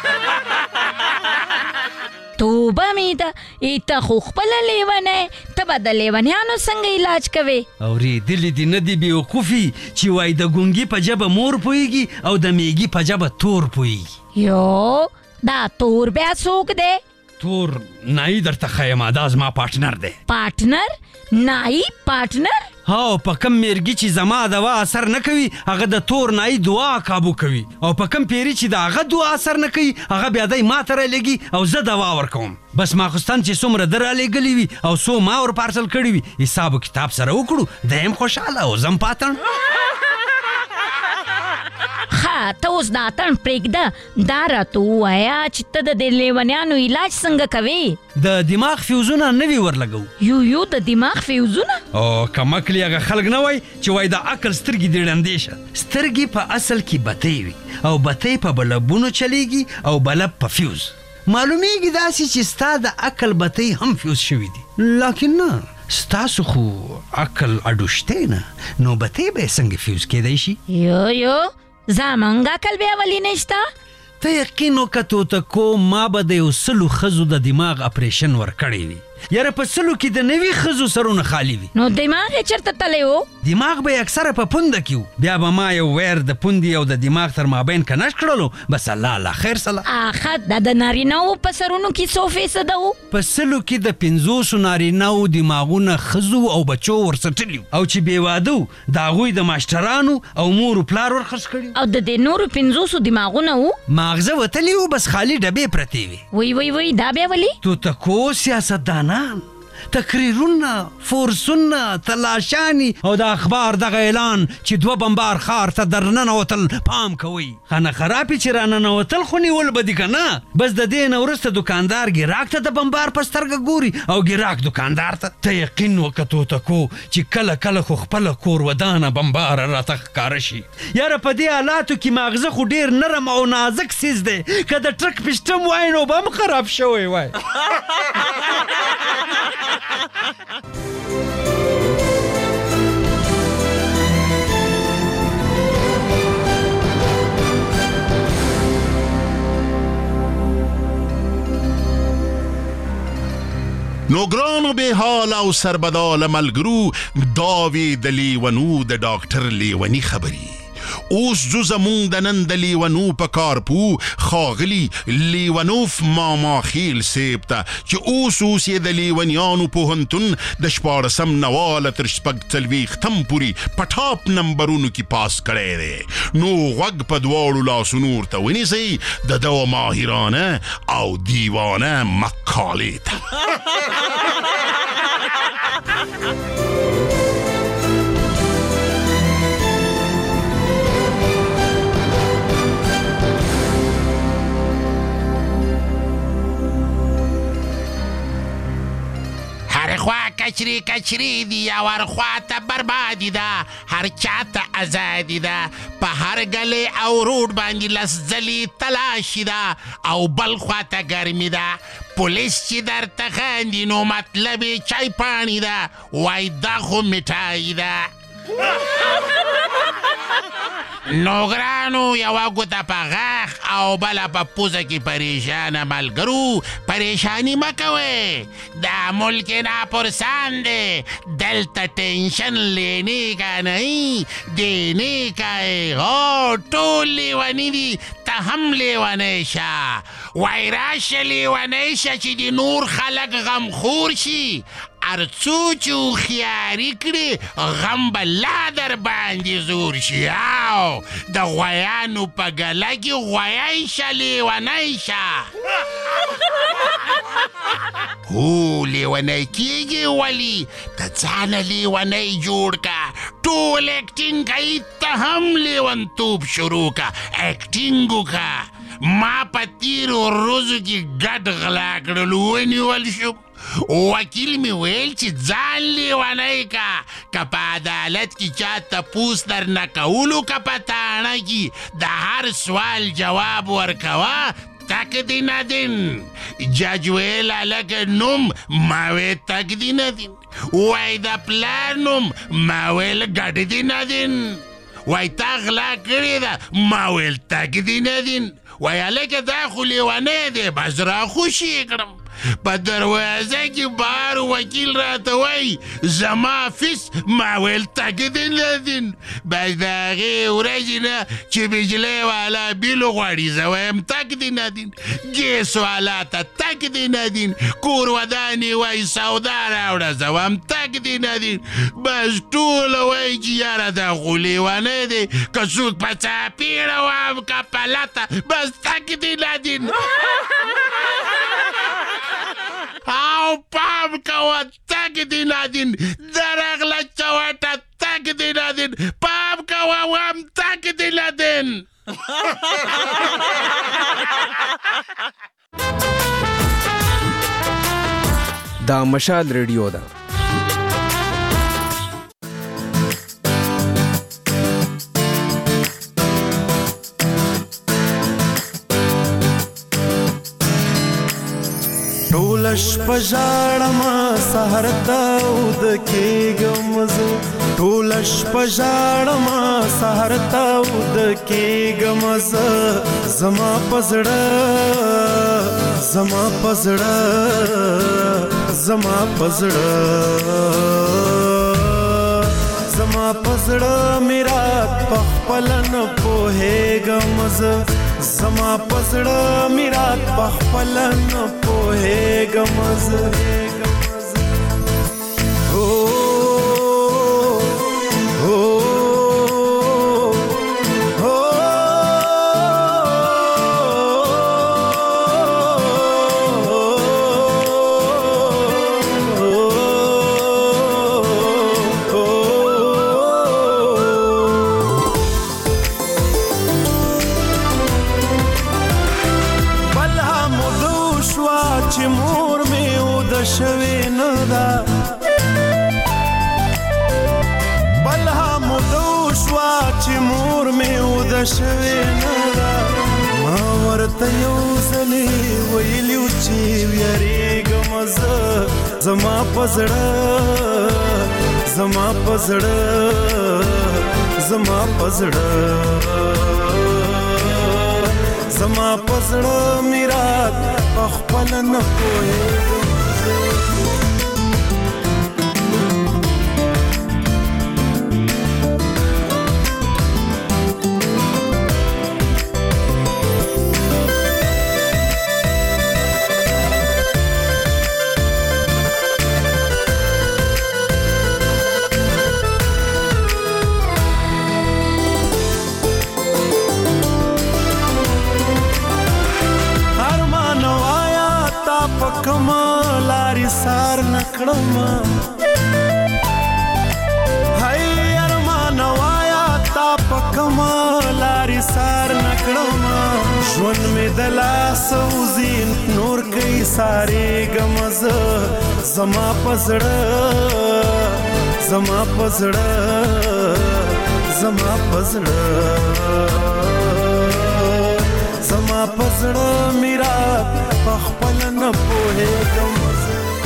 توبه مې ده ایته خو خپله لیونی ته به د لیونیانو څنګه علاج کوې اورېدلي دي نه دي بېوقوفي چې وایي د ګونګي په ژبه مور پوهېږي او د میږي په ژبه تور پوهېږي یو دا تور بیا څوک دی تور نایي درته ښیم دا زما پارټنر دی پارټنر نایي پارټنر ها په کم میرګي چې زما دوا اثر نه کوي هغه د تور نایي دعا کابو کوي او په کم پیري چې د هغه دعا اثر نه کوي هغه بیا دی ما ته رالیږي او زه دوا ورکوم بس ماخوستن چې څومره ده رالیږلي وي او څو ما ور پارسل کړي وي حساب و کتاب سره وکړو دی هم خوشحاله او زه هم پاتړ ښه ته اوس دا اتڼ پرېږده دا راته ووایه چې ته د دې لیونیانو علاج څنګه کوې د دماغ فیوزونه نوي ورلګو یو یو د دماغ فیوزونه او کمکلي هغه خلک نه وای چې وای د عقل سترګې دې ړندې شه سترګې په اصل کې بتۍ وي او بتۍ په بلبونو چلیږي او بلب په فیوز معلومیږي داسې چې ستا د عقل بتۍ هم فیوز شوي دي لکن نه ستاسو خو عقل اډو شته نه نو بتۍ به یې څنګه فیوز کېدی شي یو یو زمونږ عقل بیا ولې نشته ته یقین وکړه توتکو ما به د یو سلو ښځو د دماغ اپریشن ورکړی وي یاره په سلو کې د نوي ښځو سرونه خالي وي نو دماغ یې چېرته تللی و دماغ به یې اکثره په پونده کې و بیا به ما یو ویر د پوندې او د دماغ تر مابین کنش کړلو بس الله الله خیر سله آخه دا د نارینهو په سرونو کې څو فیصده و په سلو کې د پنځوسو نارینهو دماغونه ښځو او بچو ورڅټلي او چې بې واده و د هغوی د ماشټرانو او مور و پلار ورخرڅ کړي او د دې نورو پنځوسو دماغونه و ماغزه وتلي و بس خالي ډبې پرتې وي وی وی وی دا بیا ولې توتکو سیاستدانان تقریرونه فورسونه تلاشانی او د اخبار دغه اعلان چې دوه بمبار ښار ته درننوتل پام کوئ خانه خرابې چې راننوتل خو نیول به دي که نه بس د دې نه وروسته دوکاندار ګراک ته د بمبار په سترګه ګوري او ګراک دوکاندار ته ته یقین وکړه توتکو چې کله کله خو خپله کور ودانه بمباره راته ښکاره شي یاره په دې حالاتو کې ماغزه خو ډېر نرم او نازک څیز دی که د ټرک پشټم وای نو به هم خراب شوی وای نو ګرانو به حال او سربدال ملګرو داوی د لیونو د ډاکټر لیونی خبري اوس جو زمون د نن د لیونو په کار پو خاغلی لیونوف ماما خیل سیبتا چې اوس اوس یې د لیونیانو پوهنتون د شپاړسم نواله تر شپږ څلوېښتم پورې په ټاپ نمبرونو کې پاس کړی دی نو غوږ په دواړو لاسونو ورته ونیسئ د ده ماهرانه او دیوانه مقالې ته هر خوا کچری کچری دی او هر خوا ته بربادی ده هر چا ته ازادی ده په هر گله او روډ باندې لس ځلې تلاشي ده او بل خوا ته ګرمي ده پولیس چې درته خاندي نو مطلب یې چای پاڼي ده وای دا خو مټایي ده نو ګرانو یوه ګوته په غاښ او بله په پوزه کې پریشانه ملګرو پریشاني مه کوئ دا ملک ناپرسان دی دلته ټینشن لینے کا نہیں دینے کا ہے هو ټول لیوني دي ته هم لیونی شه وای راشه لیونی شه چې د نور خلک غمخور شي ارڅو چې هوښیاري کړي غم به لا در باندې زور شي او د غویانو په ګله کې غویی شه لیونی شه هو لیونی کېږي ولي ته ځانه لیونی جوړ که ټول اکټینګ کوي ته هم لیونتوب شروع که اکټینګ وکړه ما په تیرو ورځو کې ګډ غلا کړل ونیول شوم وکیل می ویل چې ځان لیونی کا که په عدالت کې چا تپوس در نه کولو که په تاڼه کې د هر سوال جواب ورکوه تک دی ندین جج ویل هلکه نوم ما وی تک دی ندین وای د پلار نوم ما ویل ګډ دی ندین وای تا غلا کړې ده ما ویل تک دی ندین وای هلکه دا خو لیونی دی بس را خوشي کړم په دروازه کې بهر وکیل راته وایي زما فیس ما ویل تک دی ندین بس د هغې ورځې نه چې بجلی والا بیل غواړي زه وایم تک دی ندین ګیس والا ته تک دی ندین کور ودانې وایي سودا راوړه زه وایم تک دی ندین بس ټوله وایي چې یاره دا خو لیونی دی که څوک په څاپېړه وام که په لته بس تک دی ندین او پام کوه تک دی ندین درغله چوټه تک دی ندین پام کوه وام تک دی ندین دا مشال ریډیو ده ټولش پژاړما سحر ته ود کېږم زه ټولش پژاړما سحر ته ود کېږم زه زما پزړه زما پزړه زما پزړه زما پزړه میرا پخپل نه پوهېږم زه زما پزړه میرا پخپل نه پوهېږم زه شوی نه دا بلها مودو شوا چې مور مې وده شوی نه دا ما ورته یو ځلې ویلي و چې ویریږم زه زما په زړه زما په زړه زما په زړه زما په زړه میرا پخپل نه پوهېږم لارې سار نکړم هاي ارمان وایا تا پکما لارې سار نکړم ژوند مې د لاس وزین نور کوي سارې غمز زما پزړه زما پزړه زما پزړه زما پزړه میرا پخپل نه پوهېږم